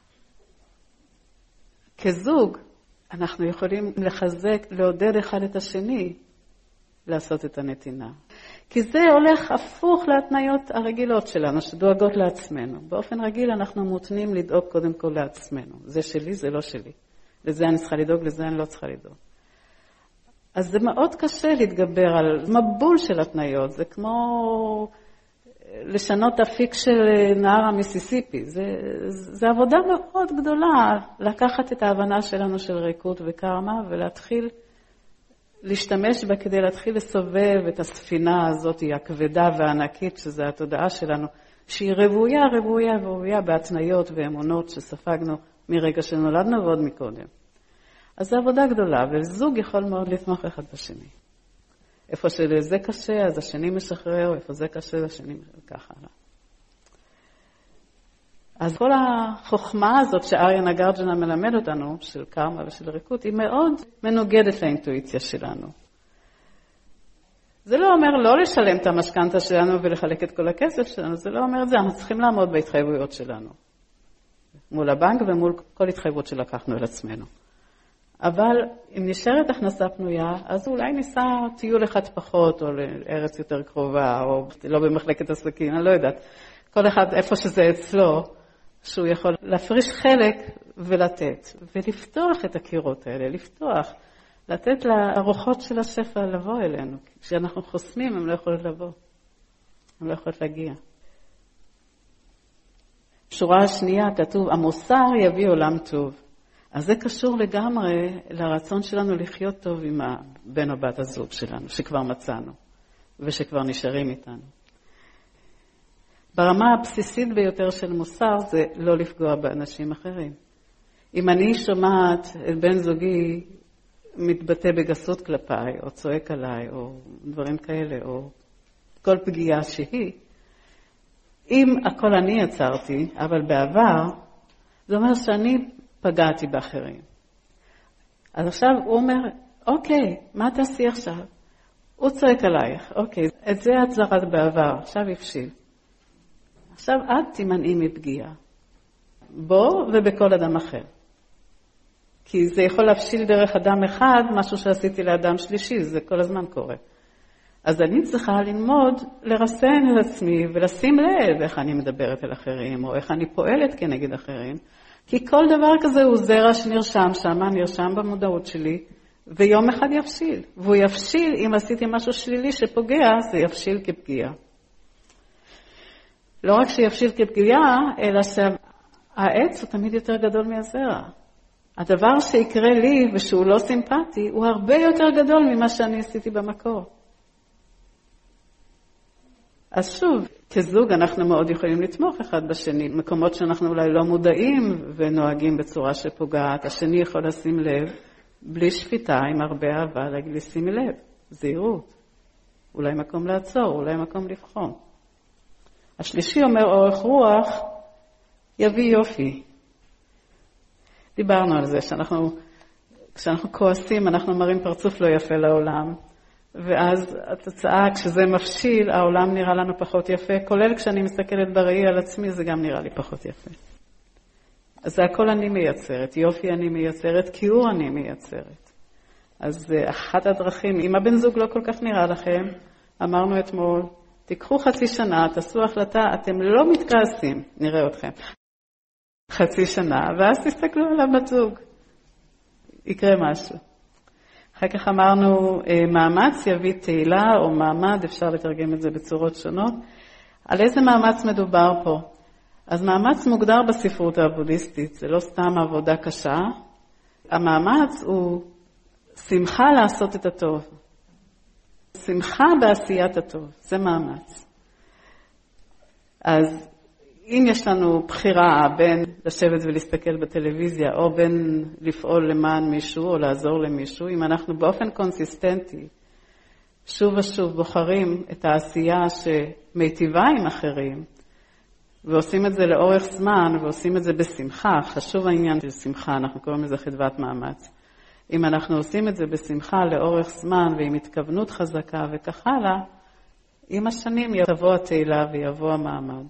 כזוג, אנחנו יכולים לחזק, לעודד אחד את השני, לעשות את הנתינה. כי זה הולך הפוך להתניות הרגילות שלנו, שדואגות לעצמנו. באופן רגיל אנחנו מותנים לדאוג קודם כל לעצמנו. זה שלי, זה לא שלי. לזה אני צריכה לדאוג, לזה אני לא צריכה לדאוג. אז זה מאוד קשה להתגבר על מבול של התניות. זה כמו לשנות אפיק של נהר המיסיסיפי. זה, זה עבודה מאוד גדולה, לקחת את ההבנה שלנו של ריקות וקרמה, ולהתחיל להשתמש בה כדי להתחיל לסובב את הספינה הזאת, הכבדה והענקית, שזה התודעה שלנו, שהיא רבויה, רבויה, רבויה בהתניות ואמונות שספגנו מרגע שנולדנו ועוד מקודם. אז זו עבודה גדולה, וזוג יכול מאוד לתמוך אחד בשני. איפה שזה קשה, אז השני משחרר, איפה זה קשה, השני ככה. אז כל החוכמה הזאת שאריה נגרג'נה מלמד אותנו, של קרמה ושל ריקות, היא מאוד מנוגדת לאינטואיציה שלנו. זה לא אומר לא לשלם את המשכנתה שלנו ולחלק את כל הכסף שלנו, זה לא אומר את זה, אנחנו צריכים לעמוד בהתחייבויות שלנו. מול הבנק ומול כל התחייבות שלקחנו על עצמנו. אבל אם נשארת הכנסה פנויה, אז אולי ניסע טיול אחד פחות, או לארץ יותר קרובה, או לא במחלקת עסקים, אני לא יודעת. כל אחד איפה שזה אצלו, שהוא יכול להפריש חלק ולתת, ולפתוח את הקירות האלה, לפתוח, לתת לרוחות של השפע לבוא אלינו. כשאנחנו חוסמים, הם לא יכולים לבוא, הם לא יכולים להגיע. בשורה השנייה כתוב, המוסר יביא עולם טוב. אז זה קשור לגמרי לרצון שלנו לחיות טוב עם בן או בת הזוג שלנו, שכבר מצאנו, ושכבר נשארים איתנו. ברמה הבסיסית ביותר של מוסר זה לא לפגוע באנשים אחרים. אם אני שומעת את בן זוגי מתבטא בגסות כלפיי, או צועק עליי, או דברים כאלה, או כל פגיעה שהיא, אם הכל אני יצרתי, אבל בעבר, זה אומר שאני פגעתי באחרים. אז עכשיו הוא אומר, אוקיי, מה תעשי עכשיו? הוא צועק עלייך, אוקיי, את זה את זרת בעבר, עכשיו הפשיל. עכשיו את תימנעי מפגיעה. בו ובכל אדם אחר. כי זה יכול להפשיל דרך אדם אחד, משהו שעשיתי לאדם שלישי, זה כל הזמן קורה. אז אני צריכה ללמוד לרסן את עצמי ולשים לב איך אני מדברת אל אחרים, או איך אני פועלת כנגד אחרים, כי כל דבר כזה הוא זרע שנרשם שם, נרשם במודעות שלי, ויום אחד יפשיל. והוא יפשיל, אם עשיתי משהו שלילי שפוגע, זה יפשיל כפגיעה. לא רק שיפשיל כפגיעה, אלא שהעץ הוא תמיד יותר גדול מהזרע. הדבר שיקרה לי ושהוא לא סימפטי, הוא הרבה יותר גדול ממה שאני עשיתי במקור. אז שוב, כזוג אנחנו מאוד יכולים לתמוך אחד בשני, מקומות שאנחנו אולי לא מודעים ונוהגים בצורה שפוגעת, השני יכול לשים לב, בלי שפיטה, עם הרבה אהבה, להגיד לי, שימי לב, זהירות, אולי מקום לעצור, אולי מקום לבחון. השלישי אומר, אורך רוח יביא יופי. דיברנו על זה, שאנחנו, כשאנחנו כועסים, אנחנו מראים פרצוף לא יפה לעולם, ואז התוצאה, כשזה מפשיל, העולם נראה לנו פחות יפה, כולל כשאני מסתכלת בראי על עצמי, זה גם נראה לי פחות יפה. אז זה הכל אני מייצרת, יופי אני מייצרת, כיעור אני מייצרת. אז אחת הדרכים, אם הבן זוג לא כל כך נראה לכם, אמרנו אתמול, תיקחו חצי שנה, תעשו החלטה, אתם לא מתכעסים, נראה אתכם. חצי שנה, ואז תסתכלו על הבת זוג. יקרה משהו. אחר כך אמרנו, מאמץ יביא תהילה או מעמד, אפשר לתרגם את זה בצורות שונות. על איזה מאמץ מדובר פה? אז מאמץ מוגדר בספרות הבודהיסטית, זה לא סתם עבודה קשה. המאמץ הוא שמחה לעשות את הטוב. שמחה בעשיית הטוב, זה מאמץ. אז אם יש לנו בחירה בין לשבת ולהסתכל בטלוויזיה, או בין לפעול למען מישהו או לעזור למישהו, אם אנחנו באופן קונסיסטנטי, שוב ושוב בוחרים את העשייה שמיטיבה עם אחרים, ועושים את זה לאורך זמן, ועושים את זה בשמחה, חשוב העניין של שמחה, אנחנו קוראים לזה חדוות מאמץ. אם אנחנו עושים את זה בשמחה לאורך זמן, ועם התכוונות חזקה וכך הלאה, עם השנים יבוא התהילה ויבוא המעמד.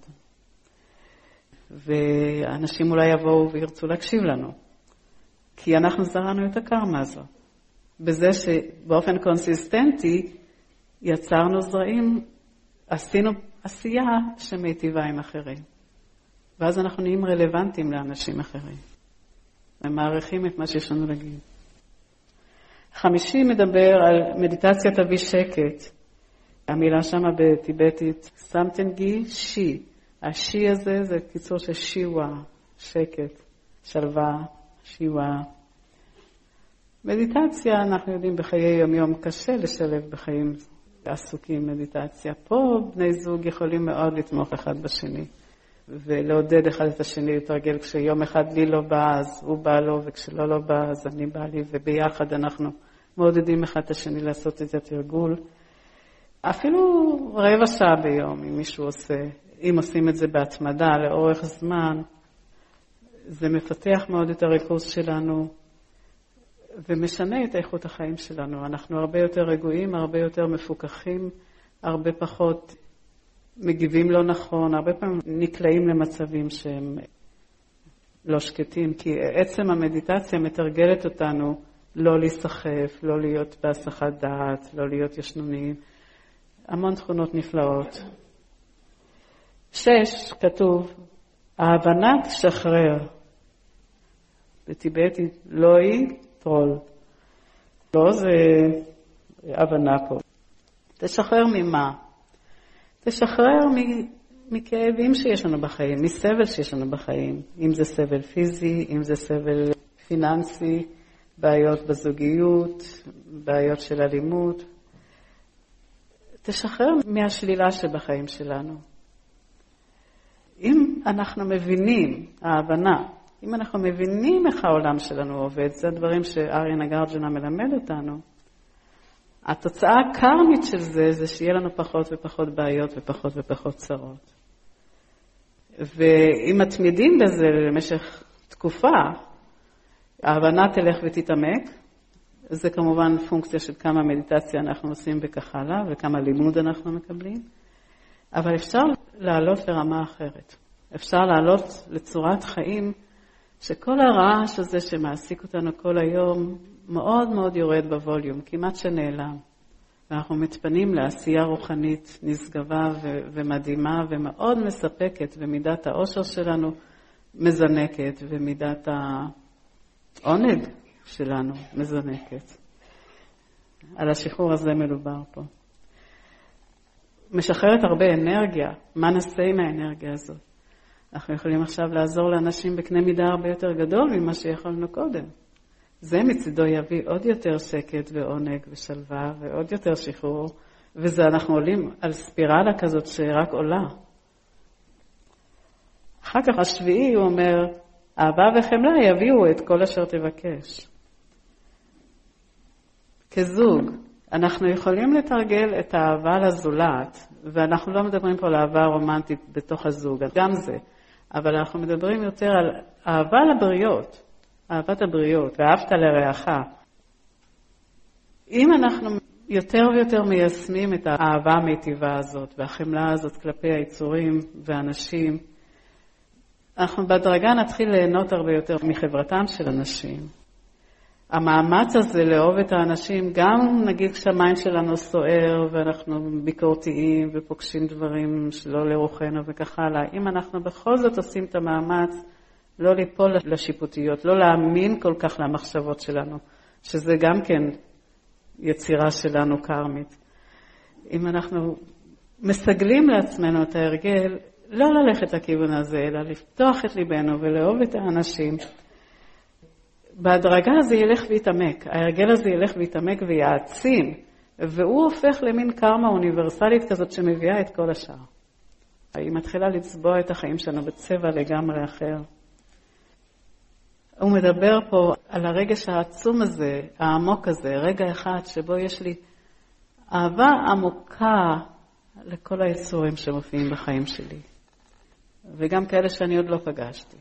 ואנשים אולי יבואו וירצו להקשיב לנו. כי אנחנו זרענו את הקרמה הזו. בזה שבאופן קונסיסטנטי יצרנו זרעים, עשינו עשייה שמיטיבה עם אחרים. ואז אנחנו נהיים רלוונטיים לאנשים אחרים. ומעריכים את מה שיש לנו להגיד. חמישי מדבר על מדיטציית אבי שקט. המילה שמה בטיבטית, סמטנגי שי. השי הזה זה קיצור של שיווה, שקט, שלווה, שיווה. מדיטציה, אנחנו יודעים בחיי יום יום קשה לשלב בחיים עסוקים מדיטציה. פה בני זוג יכולים מאוד לתמוך אחד בשני, ולעודד אחד את השני לתרגל. כשיום אחד לי לא בא, אז הוא בא לו, וכשלא לא בא, אז אני בא לי, וביחד אנחנו מעודדים אחד את השני לעשות את התרגול. אפילו רבע שעה ביום, אם מישהו עושה, אם עושים את זה בהתמדה לאורך זמן, זה מפתח מאוד את הריכוז שלנו, ומשנה את איכות החיים שלנו. אנחנו הרבה יותר רגועים, הרבה יותר מפוקחים, הרבה פחות מגיבים לא נכון, הרבה פעמים נקלעים למצבים שהם לא שקטים, כי עצם המדיטציה מתרגלת אותנו לא להיסחף, לא להיות בהסחת דעת, לא להיות ישנוניים. המון תכונות נפלאות. שש, כתוב, ההבנה תשחרר. בטיבטית, לא היא טרול. לא, זה הבנה פה. תשחרר ממה? תשחרר מכאבים שיש לנו בחיים, מסבל שיש לנו בחיים. אם זה סבל פיזי, אם זה סבל פיננסי, בעיות בזוגיות, בעיות של אלימות. תשחרר מהשלילה שבחיים שלנו. אם אנחנו מבינים, ההבנה, אם אנחנו מבינים איך העולם שלנו עובד, זה הדברים שאריה נגרג'נה מלמד אותנו, התוצאה הקרמית של זה, זה שיהיה לנו פחות ופחות בעיות ופחות ופחות צרות. ואם מתמידים בזה למשך תקופה, ההבנה תלך ותתעמק, זה כמובן פונקציה של כמה מדיטציה אנחנו עושים וכך הלאה, וכמה לימוד אנחנו מקבלים, אבל אפשר לעלות לרמה אחרת. אפשר לעלות לצורת חיים שכל הרעש הזה שמעסיק אותנו כל היום מאוד מאוד יורד בווליום, כמעט שנעלם. ואנחנו מתפנים לעשייה רוחנית נשגבה ו- ומדהימה ומאוד מספקת, ומידת האושר שלנו מזנקת, ומידת העונג שלנו מזנקת. על השחרור הזה מדובר פה. משחררת הרבה אנרגיה. מה נעשה עם האנרגיה הזאת? אנחנו יכולים עכשיו לעזור לאנשים בקנה מידה הרבה יותר גדול ממה שיכולנו קודם. זה מצידו יביא עוד יותר שקט ועונג ושלווה ועוד יותר שחרור, וזה אנחנו עולים על ספירלה כזאת שרק עולה. אחר כך השביעי הוא אומר, אהבה וחמלה יביאו את כל אשר תבקש. כזוג, אנחנו יכולים לתרגל את האהבה לזולת, ואנחנו לא מדברים פה על אהבה רומנטית בתוך הזוג, גם זה, אבל אנחנו מדברים יותר על אהבה לבריות, אהבת הבריות, ואהבת לרעך. אם אנחנו יותר ויותר מיישמים את האהבה המיטיבה הזאת, והחמלה הזאת כלפי היצורים והאנשים, אנחנו בדרגה נתחיל ליהנות הרבה יותר מחברתם של אנשים. המאמץ הזה לאהוב את האנשים, גם נגיד כשהמים שלנו סוער ואנחנו ביקורתיים ופוגשים דברים שלא לרוחנו וכך הלאה, אם אנחנו בכל זאת עושים את המאמץ לא ליפול לשיפוטיות, לא להאמין כל כך למחשבות שלנו, שזה גם כן יצירה שלנו קרמית. אם אנחנו מסגלים לעצמנו את ההרגל, לא ללכת לכיוון הזה, אלא לפתוח את ליבנו ולאהוב את האנשים, בהדרגה הזה ילך ויתעמק, ההרגל הזה ילך ויתעמק ויעצים והוא הופך למין קרמה אוניברסלית כזאת שמביאה את כל השאר. היא מתחילה לצבוע את החיים שלנו בצבע לגמרי אחר. הוא מדבר פה על הרגש העצום הזה, העמוק הזה, רגע אחד שבו יש לי אהבה עמוקה לכל היצורים שמופיעים בחיים שלי, וגם כאלה שאני עוד לא פגשתי.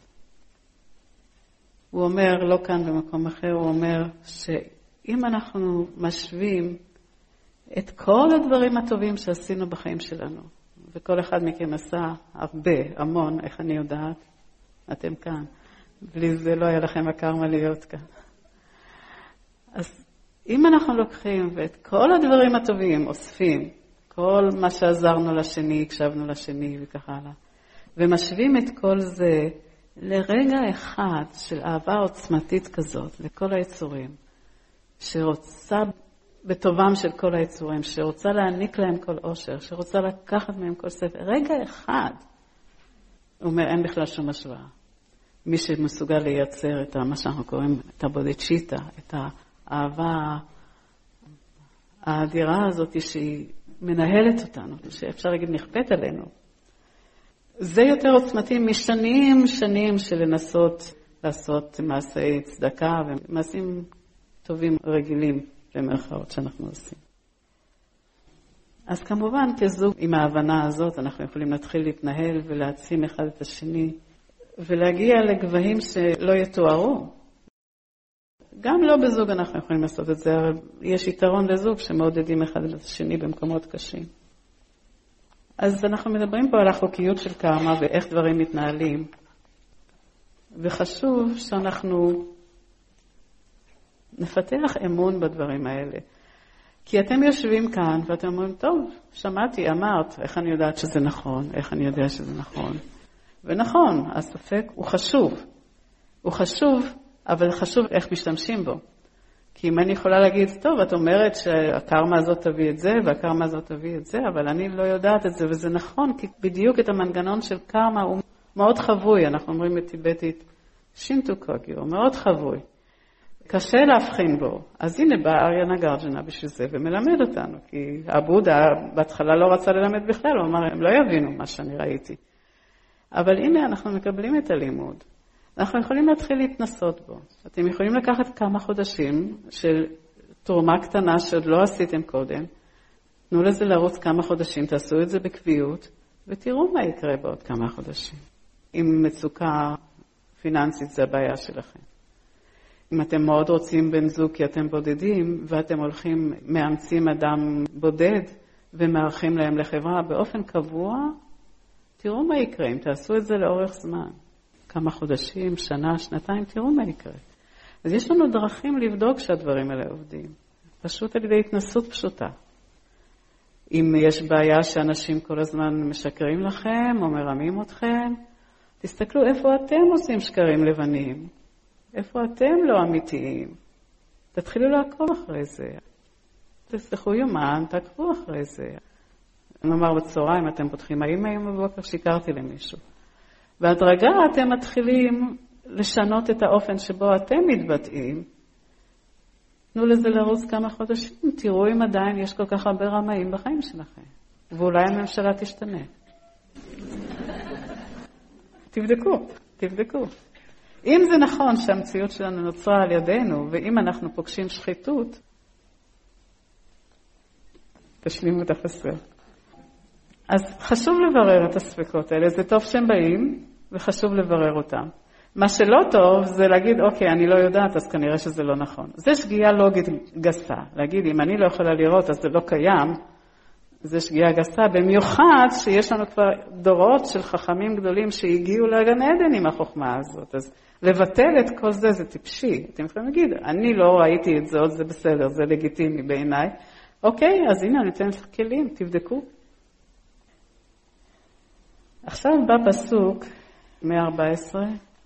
הוא אומר, לא כאן במקום אחר, הוא אומר שאם אנחנו משווים את כל הדברים הטובים שעשינו בחיים שלנו, וכל אחד מכם עשה הרבה, המון, איך אני יודעת? אתם כאן. בלי זה לא היה לכם הקרמה להיות כאן. אז אם אנחנו לוקחים ואת כל הדברים הטובים אוספים, כל מה שעזרנו לשני, הקשבנו לשני וכך הלאה, ומשווים את כל זה לרגע אחד של אהבה עוצמתית כזאת לכל היצורים, שרוצה בטובם של כל היצורים, שרוצה להעניק להם כל אושר, שרוצה לקחת מהם כל ספר, רגע אחד, הוא אומר, אין בכלל שום השוואה. מי שמסוגל לייצר את מה שאנחנו קוראים, את הבודצ'יטה, את האהבה האדירה הזאת שהיא מנהלת אותנו, שאפשר להגיד נכפת עלינו. זה יותר עוצמתי משנים שנים של לנסות לעשות מעשי צדקה ומעשים טובים רגילים במרכאות שאנחנו עושים. אז כמובן כזוג עם ההבנה הזאת אנחנו יכולים להתחיל להתנהל ולהעצים אחד את השני ולהגיע לגבהים שלא יתוארו. גם לא בזוג אנחנו יכולים לעשות את זה, אבל יש יתרון לזוג שמעודדים אחד את השני במקומות קשים. אז אנחנו מדברים פה על החוקיות של קרמה ואיך דברים מתנהלים. וחשוב שאנחנו נפתח אמון בדברים האלה. כי אתם יושבים כאן ואתם אומרים, טוב, שמעתי, אמרת, איך אני יודעת שזה נכון, איך אני יודע שזה נכון. ונכון, הספק הוא חשוב. הוא חשוב, אבל חשוב איך משתמשים בו. כי אם אני יכולה להגיד, טוב, את אומרת שהקרמה הזאת תביא את זה, והקרמה הזאת תביא את זה, אבל אני לא יודעת את זה, וזה נכון, כי בדיוק את המנגנון של קרמה הוא מאוד חבוי, אנחנו אומרים בטיבטית, שינטו קוגי, הוא מאוד חבוי. קשה להבחין בו. אז הנה בא אריה נגרג'נה בשביל זה, ומלמד אותנו, כי הבודה בהתחלה לא רצה ללמד בכלל, הוא אמר, הם לא יבינו מה שאני ראיתי. אבל הנה אנחנו מקבלים את הלימוד. אנחנו יכולים להתחיל להתנסות בו. אתם יכולים לקחת כמה חודשים של תרומה קטנה שעוד לא עשיתם קודם, תנו לזה לרוץ כמה חודשים, תעשו את זה בקביעות, ותראו מה יקרה בעוד כמה חודשים. אם מצוקה פיננסית זה הבעיה שלכם. אם אתם מאוד רוצים בן זוג כי אתם בודדים, ואתם הולכים, מאמצים אדם בודד, ומארחים להם לחברה באופן קבוע, תראו מה יקרה, אם תעשו את זה לאורך זמן. כמה חודשים, שנה, שנתיים, תראו מה יקרה. אז יש לנו דרכים לבדוק שהדברים האלה עובדים. פשוט על ידי התנסות פשוטה. אם יש בעיה שאנשים כל הזמן משקרים לכם או מרמים אתכם, תסתכלו איפה אתם עושים שקרים לבנים. איפה אתם לא אמיתיים. תתחילו לעקוב אחרי זה. תסתכלו יומן, תעקבו אחרי זה. נאמר בצהריים אתם פותחים, האם היום בבוקר שיקרתי למישהו. בהדרגה אתם מתחילים לשנות את האופן שבו אתם מתבטאים. תנו לזה לרוץ כמה חודשים, תראו אם עדיין יש כל כך הרבה רמאים בחיים שלכם. ואולי הממשלה תשתנה. תבדקו, תבדקו. אם זה נכון שהמציאות שלנו נוצרה על ידינו, ואם אנחנו פוגשים שחיתות, תשלימו את החסר. אז חשוב לברר את הספקות האלה, זה טוב שהם באים, וחשוב לברר אותם. מה שלא טוב זה להגיד, אוקיי, אני לא יודעת, אז כנראה שזה לא נכון. זה שגיאה לוגית גסה. להגיד, אם אני לא יכולה לראות, אז זה לא קיים, זה שגיאה גסה. במיוחד שיש לנו כבר דורות של חכמים גדולים שהגיעו לגן עדן עם החוכמה הזאת. אז לבטל את כל זה, זה טיפשי. אתם יכולים להגיד, אני לא ראיתי את זאת, זה בסדר, זה לגיטימי בעיניי. אוקיי, אז הנה, אני אתן לך כלים, תבדקו. עכשיו בא פסוק מאה וארבע עשרה.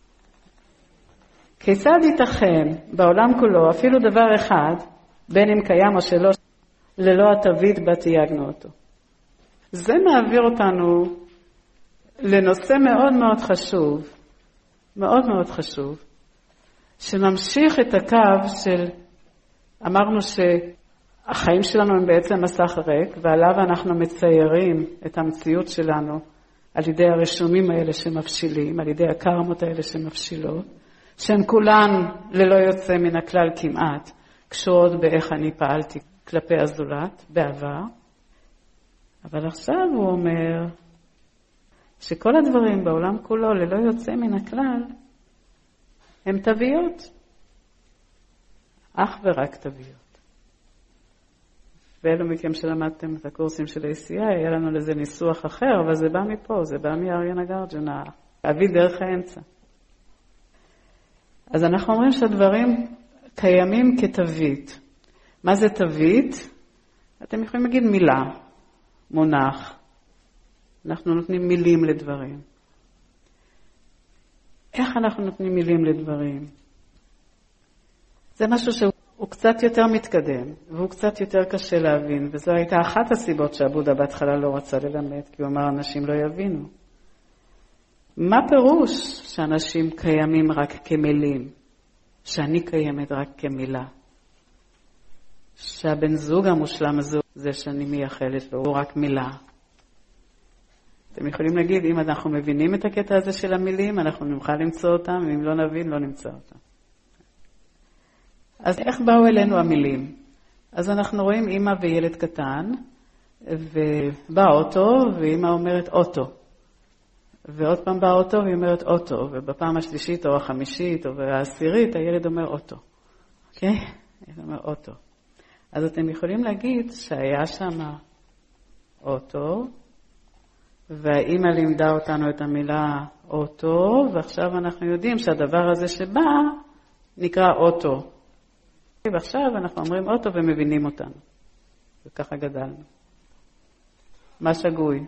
כיצד ייתכן בעולם כולו אפילו דבר אחד, בין אם קיים או שלא, ללא התווית בה תייגנו אותו. זה מעביר אותנו לנושא מאוד מאוד חשוב, מאוד מאוד חשוב, שממשיך את הקו של, אמרנו החיים שלנו הם בעצם מסך ריק, ועליו אנחנו מציירים את המציאות שלנו על ידי הרשומים האלה שמפשילים, על ידי הקרמות האלה שמפשילות, שהן כולן ללא יוצא מן הכלל כמעט, קשורות באיך אני פעלתי כלפי הזולת בעבר. אבל עכשיו הוא אומר שכל הדברים בעולם כולו ללא יוצא מן הכלל הם תוויות, אך ורק תוויות. ואלו מכם שלמדתם את הקורסים של ה-איי סי איי, היה לנו לזה ניסוח אחר, אבל זה בא מפה, זה בא מאריה נגרג'נה, להביא דרך האמצע. אז אנחנו אומרים שהדברים קיימים כתווית. מה זה תווית? אתם יכולים להגיד מילה, מונח. אנחנו נותנים מילים לדברים. איך אנחנו נותנים מילים לדברים? זה משהו שהוא קצת יותר מתקדם, והוא קצת יותר קשה להבין, וזו הייתה אחת הסיבות שהבודה בהתחלה לא רצה ללמד, כי הוא אמר אנשים לא יבינו. מה פירוש שאנשים קיימים רק כמילים? שאני קיימת רק כמילה? שהבן זוג המושלם הזו, זה שאני מייחלת לו, הוא רק מילה. אתם יכולים להגיד, אם אנחנו מבינים את הקטע הזה של המילים, אנחנו נוכל למצוא אותם, ואם לא נבין, לא נמצא אותם. אז איך באו אלינו המילים? אז אנחנו רואים אמא וילד קטן, ובא אוטו, ואמא אומרת אוטו. ועוד פעם בא אוטו, והיא אומרת אוטו, ובפעם השלישית או החמישית או העשירית, הילד אומר אוטו. אוקיי? הילד אומר אוטו. אז אתם יכולים להגיד שהיה שם אוטו, והאמא לימדה אותנו את המילה אוטו, ועכשיו אנחנו יודעים שהדבר הזה שבא נקרא אוטו. ועכשיו אנחנו אומרים אוטו ומבינים אותנו. וככה גדלנו. מה שגוי?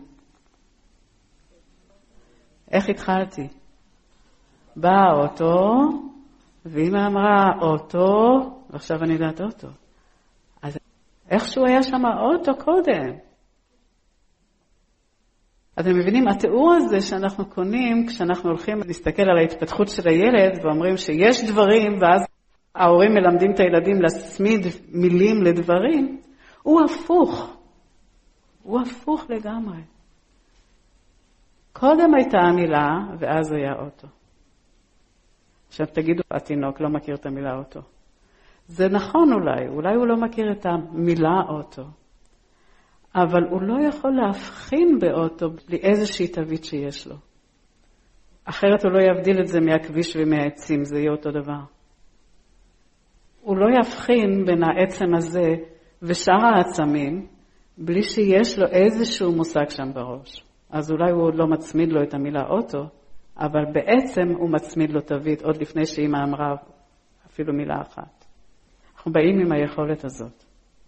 איך התחלתי? בא אוטו, ואמא אמרה אוטו, ועכשיו אני יודעת אוטו. אז איכשהו היה שם אוטו קודם. אז אתם מבינים, התיאור הזה שאנחנו קונים, כשאנחנו הולכים להסתכל על ההתפתחות של הילד, ואומרים שיש דברים, ואז ההורים מלמדים את הילדים להצמיד מילים לדברים, הוא הפוך. הוא הפוך לגמרי. קודם הייתה המילה, ואז היה אוטו. עכשיו תגידו, התינוק לא מכיר את המילה אוטו. זה נכון אולי, אולי הוא לא מכיר את המילה אוטו. אבל הוא לא יכול להבחין באוטו בלי איזושהי תווית שיש לו. אחרת הוא לא יבדיל את זה מהכביש ומהעצים, זה יהיה אותו דבר. הוא לא יבחין בין העצם הזה ושאר העצמים, בלי שיש לו איזשהו מושג שם בראש. אז אולי הוא עוד לא מצמיד לו את המילה אוטו, אבל בעצם הוא מצמיד לו תווית עוד לפני שאמא אמרה אפילו מילה אחת. אנחנו באים עם היכולת הזאת.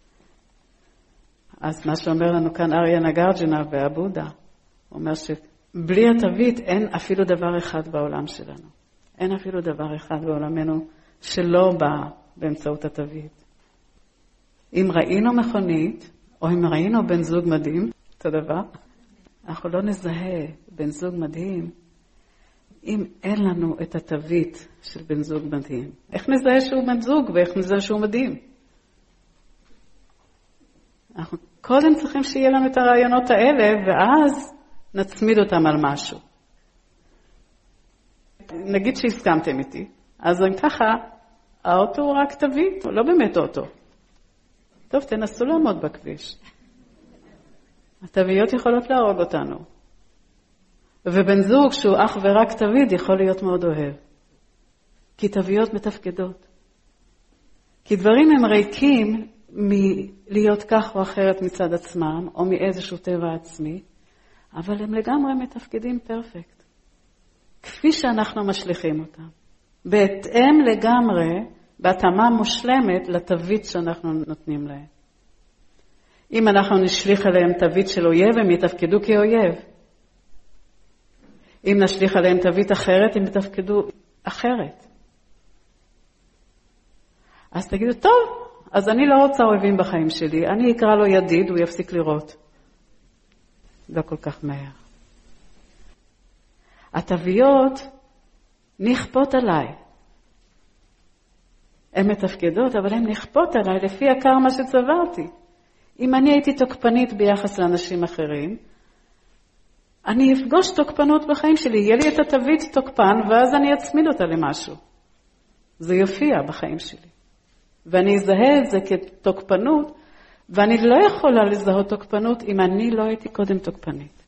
אז מה שאומר לנו כאן אריה נגרג'נה והבודה, הוא אומר שבלי התווית אין אפילו דבר אחד בעולם שלנו. אין אפילו דבר אחד בעולמנו שלא בא באמצעות התווית. אם ראינו מכונית, או אם ראינו בן זוג מדהים, אותו דבר, אנחנו לא נזהה בן זוג מדהים, אם אין לנו את התווית של בן זוג מדהים. איך נזהה שהוא בן זוג ואיך נזהה שהוא מדהים? אנחנו קודם צריכים שיהיה לנו את הרעיונות האלה, ואז נצמיד אותם על משהו. נגיד שהסכמתם איתי, אז אם ככה, האוטו הוא רק תווית, הוא לא באמת אוטו. טוב, תנסו לעמוד בכביש. התוויות יכולות להרוג אותנו. ובן זוג שהוא אך ורק תווית יכול להיות מאוד אוהב. כי תוויות מתפקדות. כי דברים הם ריקים מלהיות כך או אחרת מצד עצמם, או מאיזשהו טבע עצמי, אבל הם לגמרי מתפקדים פרפקט. כפי שאנחנו משליכים אותם. בהתאם לגמרי, בהתאמה מושלמת לתווית שאנחנו נותנים להם. אם אנחנו נשליך עליהם תווית של אויב, הם יתפקדו כאויב. אם נשליך עליהם תווית אחרת, הם יתפקדו אחרת. אז תגידו, טוב, אז אני לא רוצה אוהבים בחיים שלי, אני אקרא לו ידיד, הוא יפסיק לראות. לא כל כך מהר. התוויות נכפות עליי. הן מתפקדות, אבל הן נכפות עליי לפי הקרמה שצברתי. אם אני הייתי תוקפנית ביחס לאנשים אחרים, אני אפגוש תוקפנות בחיים שלי, יהיה לי את התווית תוקפן, ואז אני אצמיד אותה למשהו. זה יופיע בחיים שלי. ואני אזהה את זה כתוקפנות, ואני לא יכולה לזהות תוקפנות אם אני לא הייתי קודם תוקפנית.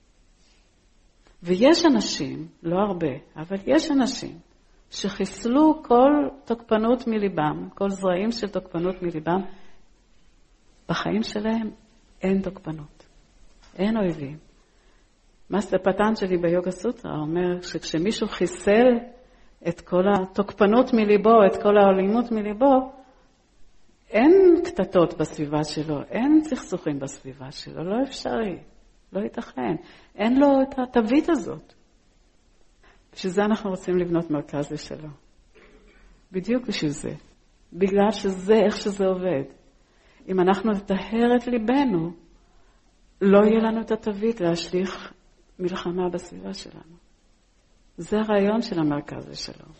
ויש אנשים, לא הרבה, אבל יש אנשים שחיסלו כל תוקפנות מליבם, כל זרעים של תוקפנות מליבם, בחיים שלהם אין תוקפנות, אין אויבים. מאסטר פטנג'לי ביוגה סוטרה אומר שכשמישהו חיסל את כל התוקפנות מליבו, את כל האלימות מליבו, אין קטטות בסביבה שלו, אין סכסוכים בסביבה שלו, לא אפשרי, לא ייתכן. אין לו את התווית הזאת. בשביל זה אנחנו רוצים לבנות מרכז לשלום. בדיוק בשביל זה. בגלל שזה איך שזה עובד. אם אנחנו נטהר את ליבנו, לא יהיה לנו את התווית להשליך מלחמה בסביבה שלנו. זה הרעיון של המרכז לשלום.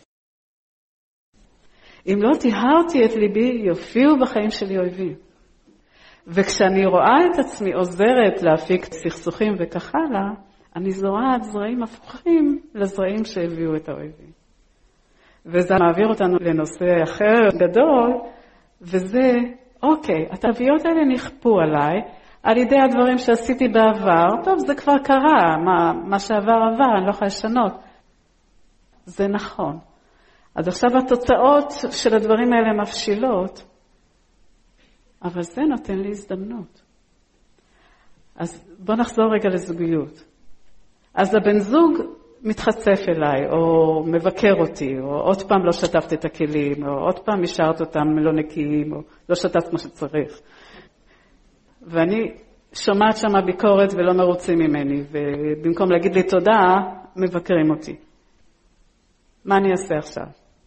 אם לא טיהרתי את ליבי, יופיעו בחיים שלי אויבים. וכשאני רואה את עצמי עוזרת להפיק סכסוכים וכך הלאה, אני זורעת זרעים הפוכים לזרעים שהביאו את האויבים. וזה מעביר אותנו לנושא אחר גדול, וזה, אוקיי, התוויות האלה נכפו עליי, על ידי הדברים שעשיתי בעבר, טוב, זה כבר קרה, מה, מה שעבר עבר, אני לא יכולה לשנות. זה נכון. אז עכשיו התוצאות של הדברים האלה מבשילות, אבל זה נותן לי הזדמנות. אז בוא נחזור רגע לזוגיות. אז הבן זוג מתחצף אליי, או מבקר אותי, או עוד פעם לא שטפת את הכלים, או עוד פעם השארת אותם לא נקיים, או לא שטפת כמו שצריך. ואני שומעת שם ביקורת ולא מרוצים ממני, ובמקום להגיד לי תודה, מבקרים אותי. מה אני אעשה עכשיו?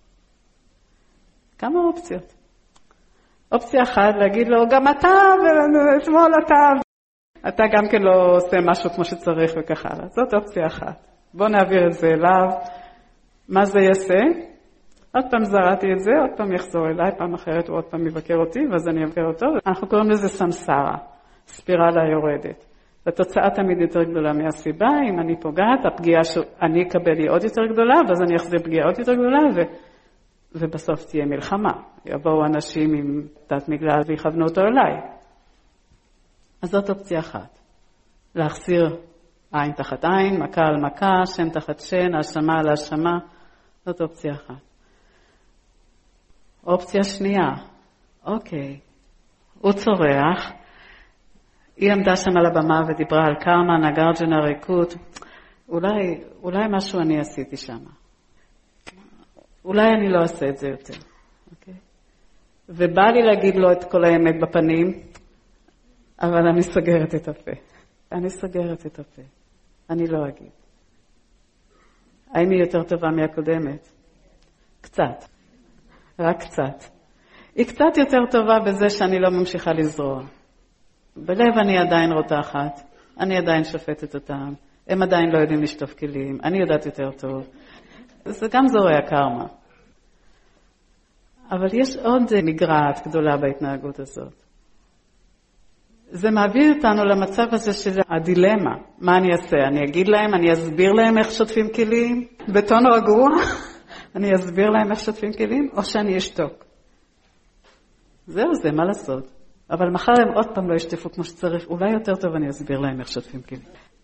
כמה אופציות. אופציה אחת, להגיד לו, גם אתה, ואתמול אתה, אתה גם כן לא עושה משהו כמו שצריך וכך הלאה. זאת אופציה אחת. בוא נעביר את זה אליו. מה זה יעשה? עוד פעם זרעתי את זה, עוד פעם יחזור אליי, פעם אחרת הוא עוד פעם מבקר אותי, ואז אני אבקר אותו. אנחנו קוראים לזה סמסרה, ספירלה יורדת. התוצאה תמיד יותר גדולה מהסיבה, אם אני פוגעת, הפגיעה שאני אקבל היא עוד יותר גדולה, ואז אני אחזיר פגיעה עוד יותר גדולה, ו... ובסוף תהיה מלחמה. יבואו אנשים עם תת מגלל ויכוונו אותו אליי. אז זאת אופציה אחת. להחזיר עין תחת עין, מכה על מכה, שם תחת שן, האשמה על האשמה. זאת אופציה אחת. אופציה שנייה. אוקיי. הוא צורח. היא עמדה שם על הבמה ודיברה על קרמה, נגרג'נה, ריקות. אולי, אולי משהו אני עשיתי שם. אולי אני לא אעשה את זה יותר. אוקיי? ובא לי להגיד לו את כל האמת בפנים, אבל אני סגרת את הפה. אני סגרת את הפה. אני לא אגיד. האם היא יותר טובה מהקודמת? קצת. רק קצת. היא קצת יותר טובה בזה שאני לא ממשיכה לזרוע. בלב אני עדיין רותחת. אני עדיין שופטת אותם. הם עדיין לא יודעים לשטוף כלים. אני יודעת יותר טוב. זה גם זורע קרמה. אבל יש עוד מגרעת גדולה בהתנהגות הזאת. זה מעביר אותנו למצב הזה של הדילמה. מה אני אעשה? אני אגיד להם, אני אסביר להם איך שוטפים כלים, בטון רגוע, אני אסביר להם איך שוטפים כלים, או שאני אשתוק. זהו זה, מה לעשות? אבל מחר הם עוד פעם לא ישטפו כמו שצריך, אולי יותר טוב אני אסביר להם איך שוטפים כלים.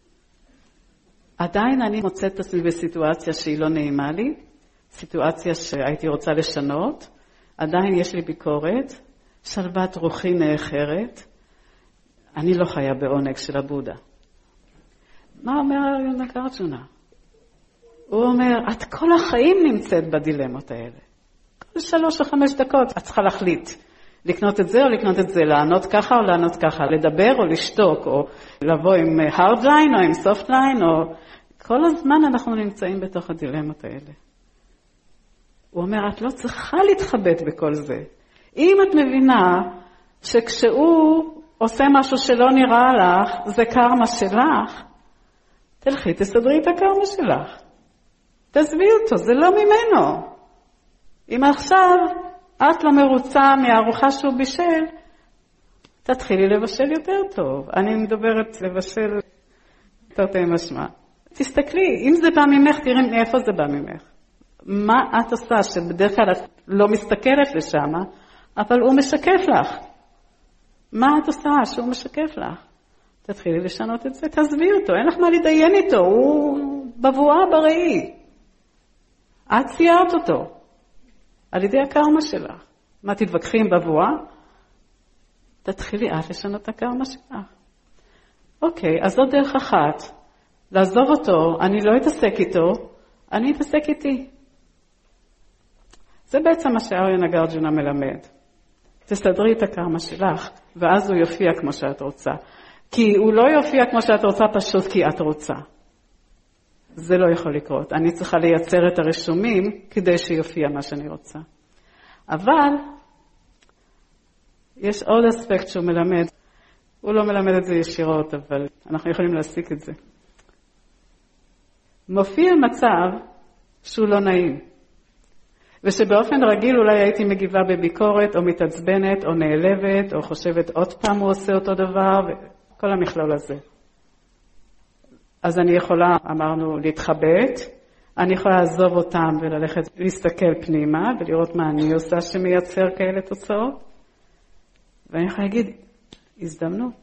עדיין אני מוצאת את עצמי בסיטואציה שהיא לא נעימה לי, סיטואציה שהייתי רוצה לשנות, עדיין יש לי ביקורת, שלוות רוחי נאחרת, אני לא חיה בעונג של הבודה. מה אומר נגרג'נה? הוא אומר, את כל החיים נמצאת בדילמות האלה. כל שלוש או חמש דקות את צריכה להחליט. לקנות את זה או לקנות את זה, לענות ככה או לענות ככה, לדבר או לשתוק, או לבוא עם hard line או עם soft line, או... כל הזמן אנחנו נמצאים בתוך הדילמות האלה. הוא אומר, את לא צריכה להתחבט בכל זה. אם את מבינה שכשהוא עושה משהו שלא נראה לך, זה קרמה שלך, תלכי, תסדרי את הקרמה שלך. תעזבי אותו, זה לא ממנו. אם עכשיו את לא מרוצה מהארוחה שהוא בישל, תתחילי לבשל יותר טוב. אני מדברת לבשל תרתי משמע. תסתכלי, אם זה בא ממך, תראי מאיפה זה בא ממך. מה את עושה שבדרך כלל את לא מסתכלת לשם, אבל הוא משקף לך. מה את עושה שהוא משקף לך? תתחילי לשנות את זה, תעזבי אותו, אין לך מה להידיין איתו, הוא בבואה בראי. את ציירת אותו, על ידי הקרמה שלך. מה תתווכחי עם בבואה? תתחילי את לשנות את הקרמה שלך. אוקיי, אז זאת דרך אחת. לעזוב אותו, אני לא אתעסק איתו, אני אתעסק איתי. זה בעצם מה שאריה נגרג'ונה מלמד. תסדרי את הקרמה שלך, ואז הוא יופיע כמו שאת רוצה. כי הוא לא יופיע כמו שאת רוצה פשוט כי את רוצה. זה לא יכול לקרות. אני צריכה לייצר את הרשומים כדי שיופיע מה שאני רוצה. אבל יש עוד אספקט שהוא מלמד. הוא לא מלמד את זה ישירות, אבל אנחנו יכולים להסיק את זה. מופיע מצב שהוא לא נעים. ושבאופן רגיל אולי הייתי מגיבה בביקורת, או מתעצבנת, או נעלבת, או חושבת עוד פעם הוא עושה אותו דבר, וכל המכלול הזה. אז אני יכולה, אמרנו, להתחבט, אני יכולה לעזוב אותם וללכת להסתכל פנימה, ולראות מה אני עושה שמייצר כאלה תוצאות. ואני יכולה להגיד, הזדמנות.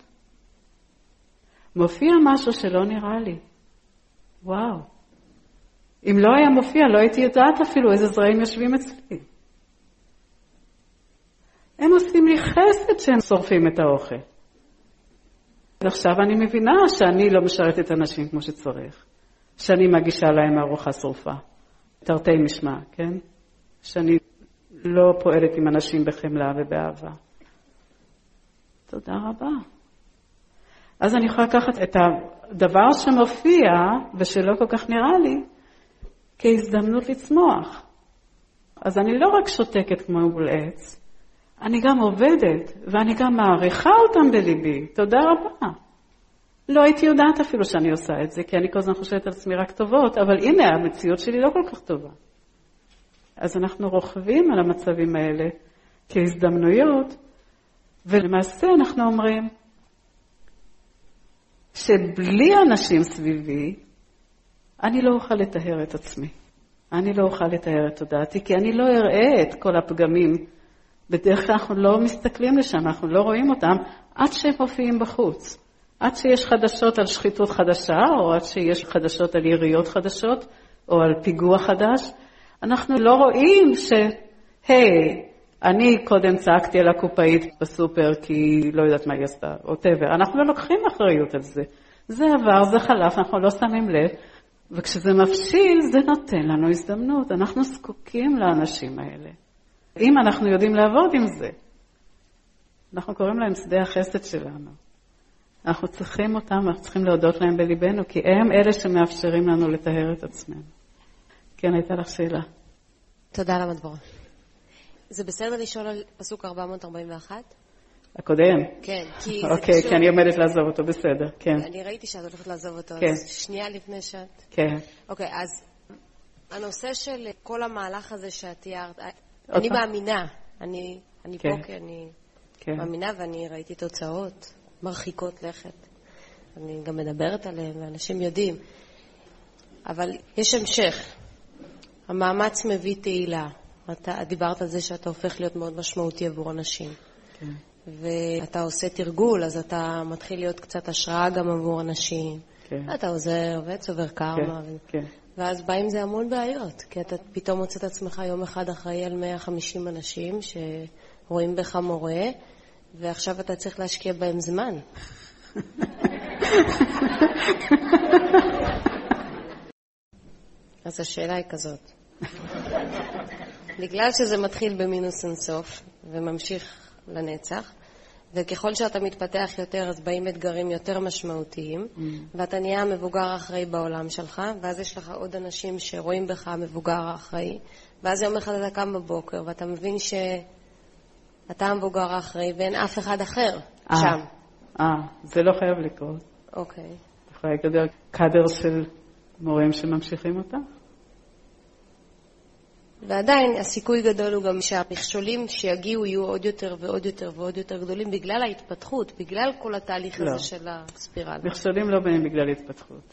מופיע משהו שלא נראה לי. וואו. אם לא היה מופיע, לא הייתי יודעת אפילו איזה זרעים יושבים אצלי. הם עושים לי חסד שהם שורפים את האוכל. ועכשיו אני מבינה שאני לא משרת את אנשים כמו שצריך. שאני מגישה להם ארוחה שרופה. תרתי משמע, כן? שאני לא פועלת עם אנשים בחמלה ובאהבה. תודה רבה. אז אני יכולה לקחת את הדבר שמופיע ושלא כל כך נראה לי, כהזדמנות לצמוח. אז אני לא רק שותקת כמו מול עץ, אני גם עובדת, ואני גם מעריכה אותם בליבי. תודה רבה. לא הייתי יודעת אפילו שאני עושה את זה, כי אני כל הזמן חושבת על עצמי רק טובות, אבל הנה, המציאות שלי לא כל כך טובה. אז אנחנו רוכבים על המצבים האלה כהזדמנויות, ולמעשה אנחנו אומרים, שבלי אנשים סביבי, אני לא אוכל לטהר את עצמי. אני לא אוכל לטהר את תודעתי, כי אני לא אראה את כל הפגמים. בדרך כלל אנחנו לא מסתכלים לשם, אנחנו לא רואים אותם, עד שהם מופיעים בחוץ. עד שיש חדשות על שחיתות חדשה, או עד שיש חדשות על יריות חדשות, או על פיגוע חדש. אנחנו לא רואים ש, היי, אני קודם צעקתי על הקופאית בסופר, כי לא יודעת מה היא עשתה, או טבר. אנחנו לא לוקחים אחריות על זה. זה עבר, זה חלף, אנחנו לא שמים לב. וכשזה מפשיל, זה נותן לנו הזדמנות. אנחנו זקוקים לאנשים האלה. אם אנחנו יודעים לעבוד עם זה, אנחנו קוראים להם שדה החסד שלנו. אנחנו צריכים אותם, אנחנו צריכים להודות להם בליבנו, כי הם אלה שמאפשרים לנו לטהר את עצמנו. כן, הייתה לך שאלה. תודה רבה דבורה. זה בסדר לשאול על פסוק ארבע מאות ארבעים ואחת? הקודם? כן, כי זה אוקיי, כי אני עומדת לעזוב אותו, בסדר, כן. אני ראיתי שאת הולכת לעזוב אותו, כן. אז שנייה לפני שאת... כן. אוקיי, אז הנושא של כל המהלך הזה שאת תיארת, אני מאמינה, אני פה כי אני מאמינה ואני ראיתי תוצאות מרחיקות לכת. אני גם מדברת עליהן ואנשים יודעים. אבל יש המשך. המאמץ מביא תהילה. אתה דיברת על זה שאתה הופך להיות מאוד משמעותי עבור אנשים. כן. ואתה עושה תרגול, אז אתה מתחיל להיות קצת השראה גם עבור אנשים. כן. אתה עוזר, עובד, צובר קרמה. כן, ו... כן. ואז באים זה המון בעיות, כי אתה פתאום מוצא את עצמך יום אחד אחראי על מאה וחמישים אנשים שרואים בך מורה, ועכשיו אתה צריך להשקיע בהם זמן. אז השאלה היא כזאת. בגלל שזה מתחיל במינוס אינסוף וממשיך לנצח, וככל שאתה מתפתח יותר אז באים אתגרים יותר משמעותיים, mm. ואתה נהיה המבוגר האחראי בעולם שלך, ואז יש לך עוד אנשים שרואים בך המבוגר האחראי, ואז יום אחד אתה קם בבוקר ואתה מבין שאתה המבוגר האחראי ואין אף אחד אחר 아, שם. אה, זה לא חייב לקרות. אוקיי. אתה יכולה לקבל קאדר של מורים שממשיכים אותה? ועדיין הסיכוי גדול הוא גם שהמכשולים שיגיעו יהיו עוד יותר ועוד יותר ועוד יותר גדולים בגלל ההתפתחות, בגלל כל התהליך לא. הזה של הספירלה. מכשולים לא באים בגלל התפתחות.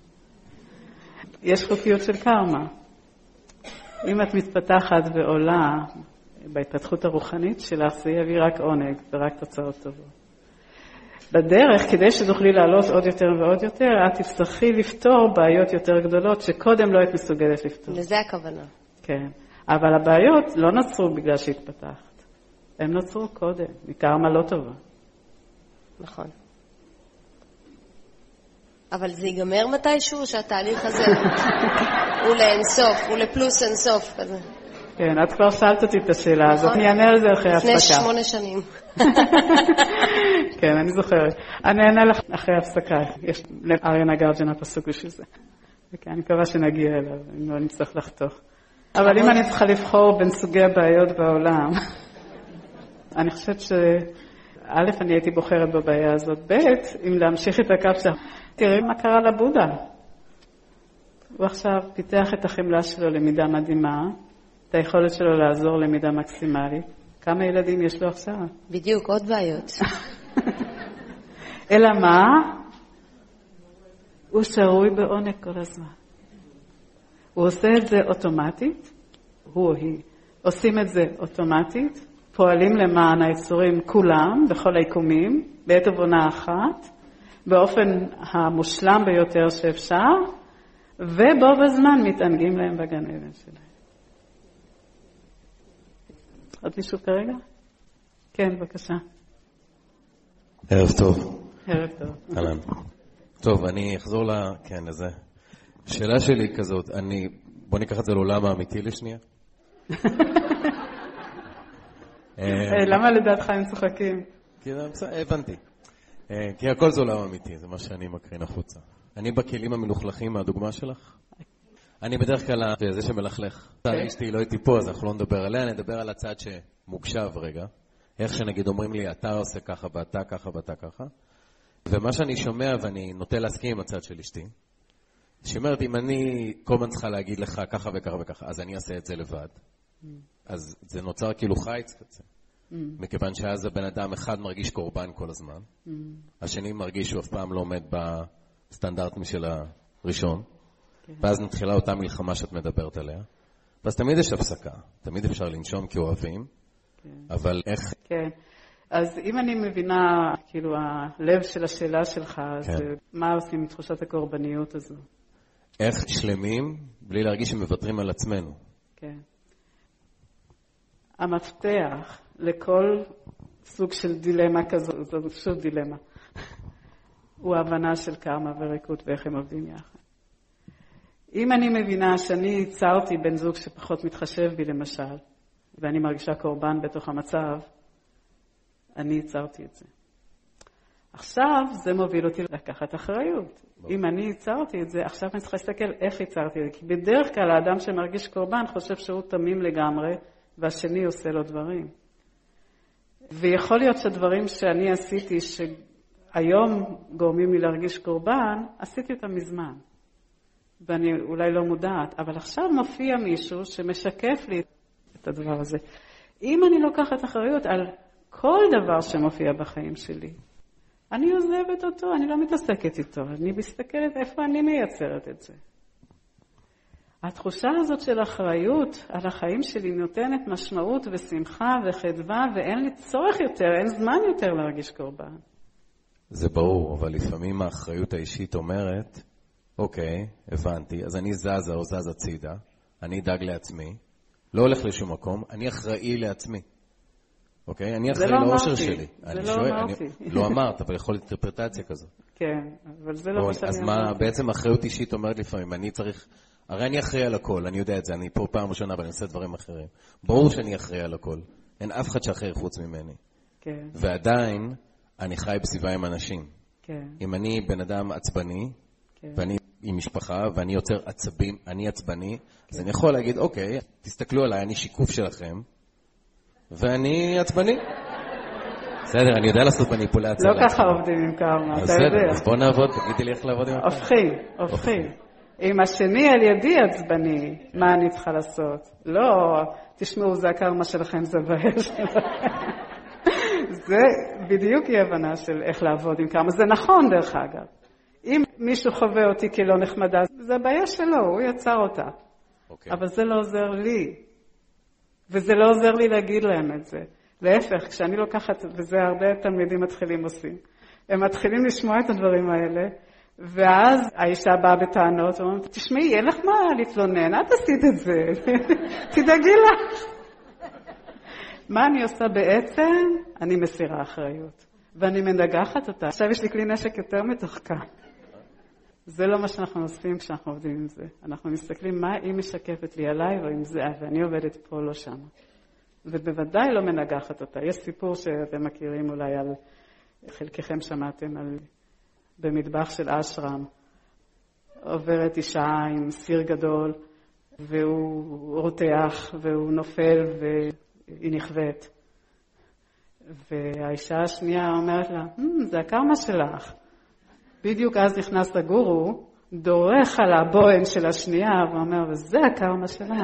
יש חוקיות של קרמה. אם את מתפתחת ועולה בהתפתחות הרוחנית שלך, זה יביא רק עונג ורק תוצאות טובות. בדרך, כדי שתוכלי לעלות עוד יותר ועוד יותר, את תצטרכי לפתור בעיות יותר גדולות שקודם לא היית מסוגלת לפתור. לזה הכוונה. כן, אבל הבעיות לא נוצרו בגלל שהתפתחת. הם נוצרו קודם, מקרמה לא טובה. נכון. אבל זה ייגמר מתישהו שהתהליך הזה הוא לאינסוף, הוא לפלוס אינסוף כזה. כן, את כבר שאלת אותי את השאלה הזאת, אני אענה על זה אחרי הפסקה. לפני שמונה שנים. כן, אני זוכרת. אני אענה לך אחרי הפסקה, יש לאריאנה גרג'ן הפסוק בשביל זה. וכן, אני מקווה שנגיע אליו, אם לא נצטרך לחתוך. אבל אם אני צריכה לבחור בין סוגי הבעיות בעולם, אני חושבת ש... א', אני הייתי בוחרת בבעיה הזאת, ב', אם להמשיך את הקו שלך, תראי מה קרה לבודה. הוא עכשיו פיתח את החמלה שלו למידה מדהימה, את היכולת שלו לעזור למידה מקסימלית. כמה ילדים יש לו עכשיו? בדיוק, עוד בעיות. אלא מה? הוא שרוי בעונג כל הזמן. הוא עושה את זה אוטומטית, הוא או היא. עושים את זה אוטומטית, פועלים למען היצורים כולם, בכל היקומים, בעת ובעונה אחת, באופן המושלם ביותר שאפשר, ובו בזמן מתענגים להם בגן עדן שלהם. עוד מישהו כרגע? כן, בבקשה. ערב טוב. ערב טוב. אהלן. טוב, אני אחזור ל... כן, לזה. השאלה שלי כזאת, אני... בוא ניקח את זה לעולם האמיתי לשנייה. למה לדעתך הם צוחקים? כי הבנתי. כי הכל זה עולם אמיתי, זה מה שאני מקרין החוצה. אני בכלים המלוכלכים מהדוגמה שלך. אני בדרך כלל, זה שמלכלך. אשתי לא הייתי פה, אז אנחנו לא נדבר עליה, נדבר על הצד שמוקשב רגע. איך שנגיד אומרים לי, אתה עושה ככה, ואתה ככה, ואתה ככה. ומה שאני שומע, ואני נוטה להסכים עם הצד של אשתי, שאומרת, אם אני כל הזמן צריכה להגיד לך ככה וככה וככה, אז אני אעשה את זה לבד. אז זה נוצר כאילו חיץ כזה. מכיוון שאז הבן אדם אחד מרגיש קורבן כל הזמן. השני מרגיש שהוא אף פעם לא עומד בסטנדרטים של הראשון. ואז נתחילה אותה מלחמה שאת מדברת עליה. ואז תמיד יש הפסקה. תמיד אפשר לנשום כאוהבים. אבל איך... כן. אז אם אני מבינה, כאילו, הלב של השאלה שלך, אז מה עושים עם תחושת הקורבניות הזו? איך שלמים בלי להרגיש שמוותרים על עצמנו? כן. המפתח לכל סוג של דילמה כזו, זו שוב דילמה, הוא ההבנה של קרמה וריקות ואיך הם עובדים יחד. אם אני מבינה שאני ייצרתי בן זוג שפחות מתחשב בי למשל, ואני מרגישה קורבן בתוך המצב, אני ייצרתי את זה. עכשיו זה מוביל אותי לקחת אחריות. אם אני ייצרתי את זה, עכשיו אני צריכה להסתכל איך ייצרתי את זה. כי בדרך כלל האדם שמרגיש קורבן חושב שהוא תמים לגמרי, והשני עושה לו דברים. ויכול להיות שדברים שאני עשיתי, שהיום גורמים לי להרגיש קורבן, עשיתי אותם מזמן. ואני אולי לא מודעת, אבל עכשיו מופיע מישהו שמשקף לי את הדבר הזה. אם אני לוקחת אחריות על כל דבר שמופיע בחיים שלי, אני עוזבת אותו, אני לא מתעסקת איתו, אני מסתכלת איפה אני מייצרת את זה. התחושה הזאת של אחריות על החיים שלי נותנת משמעות ושמחה וחדווה, ואין לי צורך יותר, אין זמן יותר להרגיש קורבן. זה ברור, אבל לפעמים האחריות האישית אומרת, אוקיי, הבנתי, אז אני זזה או זזה צידה, אני אדאג לעצמי, לא הולך לשום מקום, אני אחראי לעצמי. אוקיי? אני אחראי לאושר שלי. זה לא אמרתי. לא אמרת, אבל יכול להיות אינטרפרטציה כזו. כן, אבל זה לא מה שאני אמרתי. אז מה, בעצם אחריות אישית אומרת לפעמים, אני צריך, הרי אני אחראי על הכל, אני יודע את זה, אני פה פעם ראשונה, אבל אני עושה דברים אחרים. ברור שאני אחראי על הכל. אין אף אחד שאחראי חוץ ממני. כן. ועדיין, אני חי בסביבה עם אנשים. כן. אם אני בן אדם עצבני, ואני עם משפחה, ואני יוצר עצבים, אני עצבני, אז אני יכול להגיד, אוקיי, תסתכלו עליי, אני שיקוף שלכם, ואני עצבני. בסדר, אני יודע לעשות מניפולציה. לא ככה עובדים עם קרמה, אתה יודע. אז בוא נעבוד, תגידי לי איך לעבוד עם הקרמה. הופכים, הופכים. אם השני על ידי עצבני, מה אני צריכה לעשות? לא, תשמעו, זה הקרמה שלכם, זה בעיה שלכם. זה בדיוק היא הבנה של איך לעבוד עם קרמה. זה נכון דרך אגב. אם מישהו חווה אותי כלא נחמדה, זה בעיה שלו, הוא יצר אותה. Okay. אבל זה לא עוזר לי. וזה לא עוזר לי להגיד להם את זה. להפך, כשאני לוקחת, וזה הרבה תלמידים מתחילים עושים, הם מתחילים לשמוע את הדברים האלה, ואז האישה באה בטענות, ואומרת, תשמעי, אין לך מה להתלונן, את עשית את זה, תדאגי לך. מה אני עושה בעצם? אני מסירה אחריות, ואני מנגחת אותה. עכשיו יש לי כלי נשק יותר מתוחכם. זה לא מה שאנחנו עושים כשאנחנו עובדים עם זה. אנחנו מסתכלים מה היא משקפת לי עליי, או עם זה, ואני עובדת פה לא שם. ובוודאי לא מנגחת אותה. יש סיפור שאתם מכירים אולי על, חלקכם שמעתם על, במטבח של אשרם, עוברת אישה עם סיר גדול, והוא רותח, והוא נופל, והיא נכווית. והאישה השנייה אומרת לה, זה הקרמה שלך. בדיוק אז נכנס הגורו, דורך על הבוהן של השנייה, ואומר, וזה הקרמה שלה.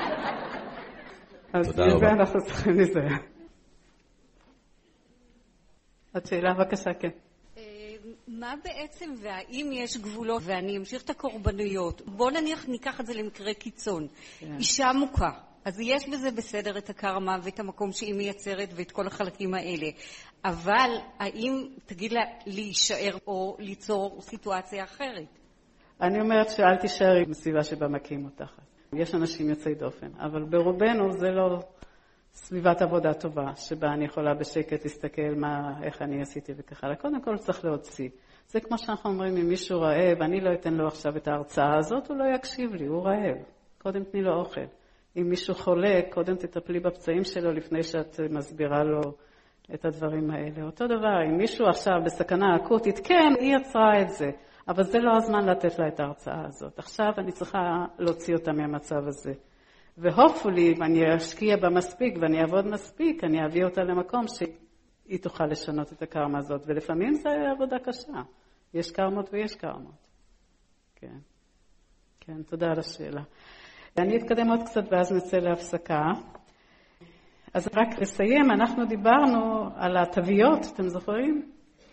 אז מזה אנחנו צריכים להיזהר. עוד שאלה, בבקשה, כן. מה בעצם והאם יש גבולות, ואני אמשיך את הקורבנויות, בוא נניח ניקח את זה למקרה קיצון, אישה מוכה, אז יש בזה בסדר את הקרמה ואת המקום שהיא מייצרת ואת כל החלקים האלה, אבל האם תגיד לה להישאר או ליצור סיטואציה אחרת? אני אומרת שאל תישארי בסביבה שבה מכים אותך. יש אנשים יוצאי דופן, אבל ברובנו זה לא סביבת עבודה טובה, שבה אני יכולה בשקט להסתכל מה, איך אני עשיתי וככה. קודם כל צריך להוציא. זה כמו שאנחנו אומרים, אם מישהו רעב, אני לא אתן לו עכשיו את ההרצאה הזאת, הוא לא יקשיב לי, הוא רעב. קודם תני לו אוכל. אם מישהו חולה, קודם תטפלי בפצעים שלו לפני שאת מסבירה לו את הדברים האלה. אותו דבר, אם מישהו עכשיו בסכנה אקוטית, כן, היא יצרה את זה, אבל זה לא הזמן לתת לה את ההרצאה הזאת. עכשיו אני צריכה להוציא אותה מהמצב הזה. והופפולי, אם אני אשקיע בה מספיק ואני אעבוד מספיק, אני אביא אותה למקום שהיא תוכל לשנות את הקרמה הזאת. ולפעמים זה עבודה קשה. יש קרמות ויש קרמות. כן. כן, תודה על השאלה. אני אתקדם עוד קצת ואז נצא להפסקה. אז רק לסיים, אנחנו דיברנו על התוויות, אתם זוכרים?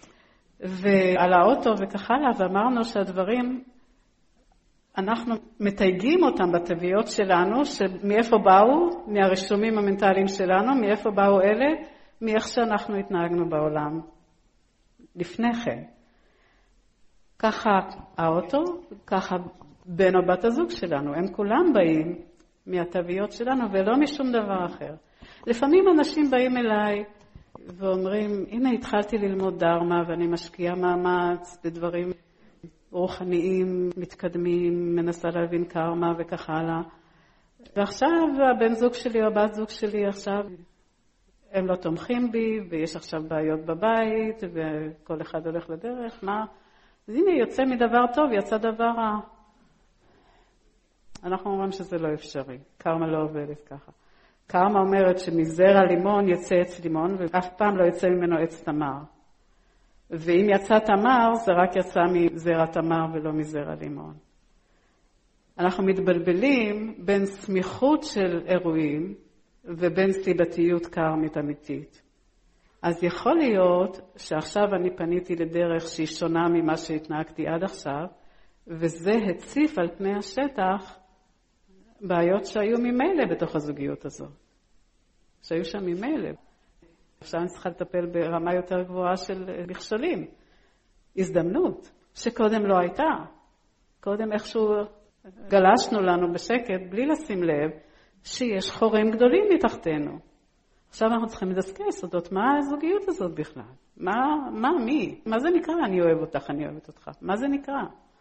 ועל האוטו וכך הלאה, ואמרנו שהדברים, אנחנו מתייגים אותם בתוויות שלנו, שמאיפה באו, מהרשומים המנטליים שלנו, מאיפה באו אלה, מאיך שאנחנו התנהגנו בעולם לפני כן. ככה האוטו, ככה בן או בת הזוג שלנו, הם כולם באים מהתוויות שלנו ולא משום דבר אחר. לפעמים אנשים באים אליי ואומרים, הנה התחלתי ללמוד דרמה ואני משקיעה מאמץ בדברים רוחניים, מתקדמים, מנסה להבין קרמה וכך הלאה. ועכשיו הבן זוג שלי או הבת זוג שלי עכשיו, הם לא תומכים בי ויש עכשיו בעיות בבית וכל אחד הולך לדרך, מה? אז הנה יוצא מדבר טוב, יצא דבר רע. אנחנו אומרים שזה לא אפשרי, קרמה לא עובדת ככה. קרמה אומרת שמזרע לימון יצא עץ לימון, ואף פעם לא יצא ממנו עץ תמר. ואם יצא תמר, זה רק יצא מזרע תמר ולא מזרע לימון. אנחנו מתבלבלים בין סמיכות של אירועים, ובין סיבתיות קרמית אמיתית. אז יכול להיות שעכשיו אני פניתי לדרך שהיא שונה ממה שהתנהגתי עד עכשיו, וזה הציף על פני השטח בעיות שהיו ממילא בתוך הזוגיות הזאת. שהיו שם ממילא. עכשיו אני צריכה לטפל ברמה יותר גבוהה של מכשולים. הזדמנות, שקודם לא הייתה. קודם איכשהו גלשנו לנו בשקט, בלי לשים לב, שיש חורים גדולים מתחתנו. עכשיו אנחנו צריכים לדסקי יסודות, מה הזוגיות הזאת בכלל? מה, מה, מי? מה זה נקרא? אני אוהב אותך, אני אוהבת אותך. מה זה נקרא?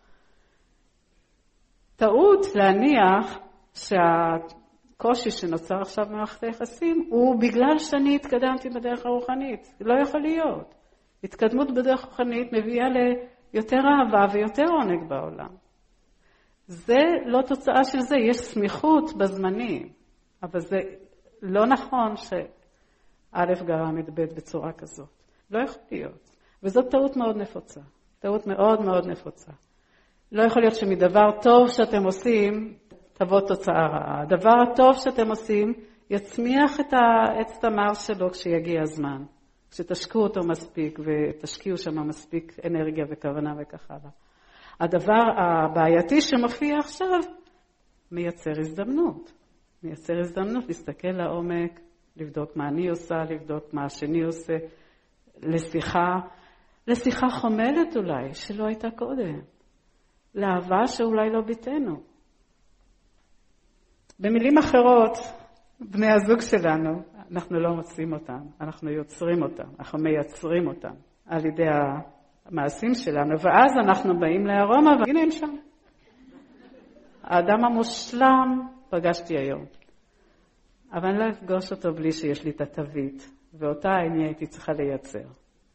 טעות להניח שהקושי שנוצר עכשיו במערכת היחסים הוא בגלל שאני התקדמתי בדרך הרוחנית. לא יכול להיות. התקדמות בדרך רוחנית מביאה ליותר אהבה ויותר עונג בעולם. זה לא תוצאה של זה, יש סמיכות בזמנים, אבל זה לא נכון שא' גרם את ב' בצורה כזאת. לא יכול להיות. וזאת טעות מאוד נפוצה. טעות מאוד מאוד נפוצה. לא יכול להיות שמדבר טוב שאתם עושים, תבוא תוצאה רעה. הדבר הטוב שאתם עושים, יצמיח את העץ תמר שלו כשיגיע הזמן. כשתשקעו אותו מספיק ותשקיעו שם מספיק אנרגיה וכוונה וכך הלאה. הדבר הבעייתי שמופיע עכשיו, מייצר הזדמנות. מייצר הזדמנות להסתכל לעומק, לבדוק מה אני עושה, לבדוק מה השני עושה, לשיחה, לשיחה חומלת אולי, שלא הייתה קודם. לאהבה שאולי לא ביטנו. במילים אחרות, בני הזוג שלנו, אנחנו לא מוצאים אותם, אנחנו יוצרים אותם, אנחנו מייצרים אותם על ידי המעשים שלנו, ואז אנחנו באים לארומה, והנה הם שם. האדם המושלם פגשתי היום, אבל אני לא אפגוש אותו בלי שיש לי את התווית, ואותה אני הייתי צריכה לייצר.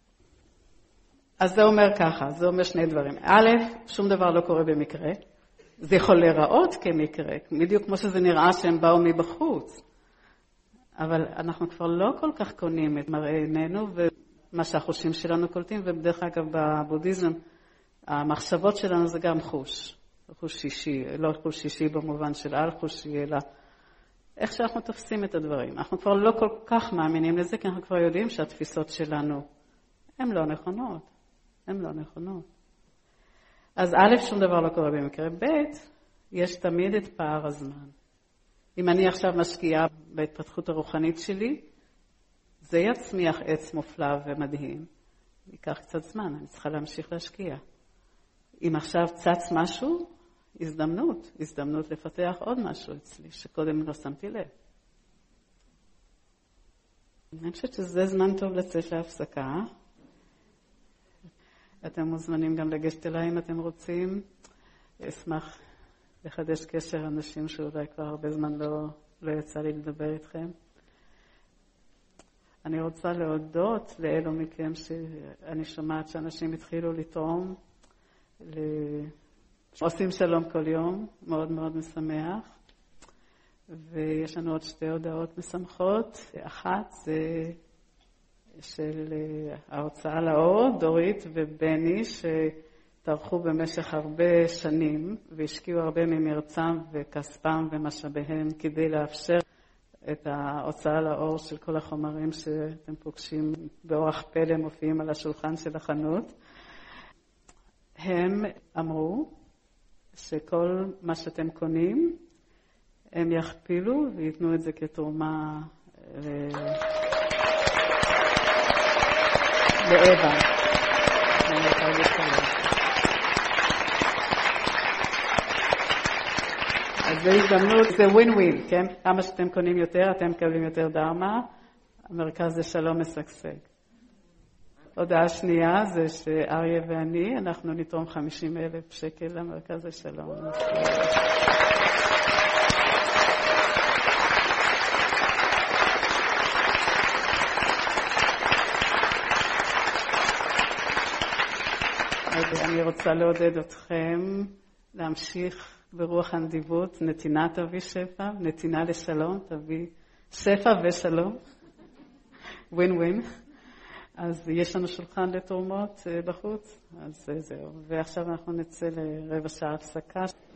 אז זה אומר ככה, זה אומר שני דברים. א', שום דבר לא קורה במקרה, זה יכול להיראות כמקרה, בדיוק כמו שזה נראה שהם באו מבחוץ. אבל אנחנו כבר לא כל כך קונים את מראה עינינו ומה שהחושים שלנו קולטים, ובדרך אגב בבודהיזם המחשבות שלנו זה גם חוש, חוש שישי, לא חוש שישי במובן של על חושי, אלא איך שאנחנו תופסים את הדברים. אנחנו כבר לא כל כך מאמינים לזה, כי אנחנו כבר יודעים שהתפיסות שלנו הן לא נכונות, הן לא נכונות. אז א', שום דבר לא קורה במקרה, ב', יש תמיד את פער הזמן. אם אני עכשיו משקיעה בהתפתחות הרוחנית שלי, זה יצמיח עץ מופלא ומדהים. ייקח קצת זמן, אני צריכה להמשיך להשקיע. אם עכשיו צץ משהו, הזדמנות, הזדמנות לפתח עוד משהו אצלי, שקודם לא שמתי לב. אני חושבת שזה זמן טוב לצאת להפסקה. אתם מוזמנים גם לגשת אליי אם אתם רוצים. אשמח לחדש קשר אנשים שאולי כבר הרבה זמן לא, לא יצא לי לדבר איתכם. אני רוצה להודות לאלו מכם שאני שומעת שאנשים התחילו לתרום, עושים שלום כל יום, מאוד מאוד משמח. ויש לנו עוד שתי הודעות משמחות. אחת זה של ההוצאה לאור, דורית ובני, שטרחו במשך הרבה שנים והשקיעו הרבה ממרצם וכספם ומשאביהם כדי לאפשר את ההוצאה לאור של כל החומרים שאתם פוגשים באורח פלא מופיעים על השולחן של החנות. הם אמרו שכל מה שאתם קונים, הם יכפילו ויתנו את זה כתרומה לאבן. אז זה הזדמנות, זה ווין ווין, כן? כמה שאתם קונים יותר, אתם מקבלים יותר דרמה, המרכז זה שלום משגשג. הודעה שנייה זה שאריה ואני, אנחנו נתרום חמישים אלף שקל למרכז השלום. אני רוצה לעודד אתכם להמשיך ברוח הנדיבות, נתינה תביא שפע, נתינה לשלום תביא שפע ושלום, ווין ווין. אז יש לנו שולחן לתרומות בחוץ, אז זהו. ועכשיו אנחנו נצא לרבע שעה הפסקה.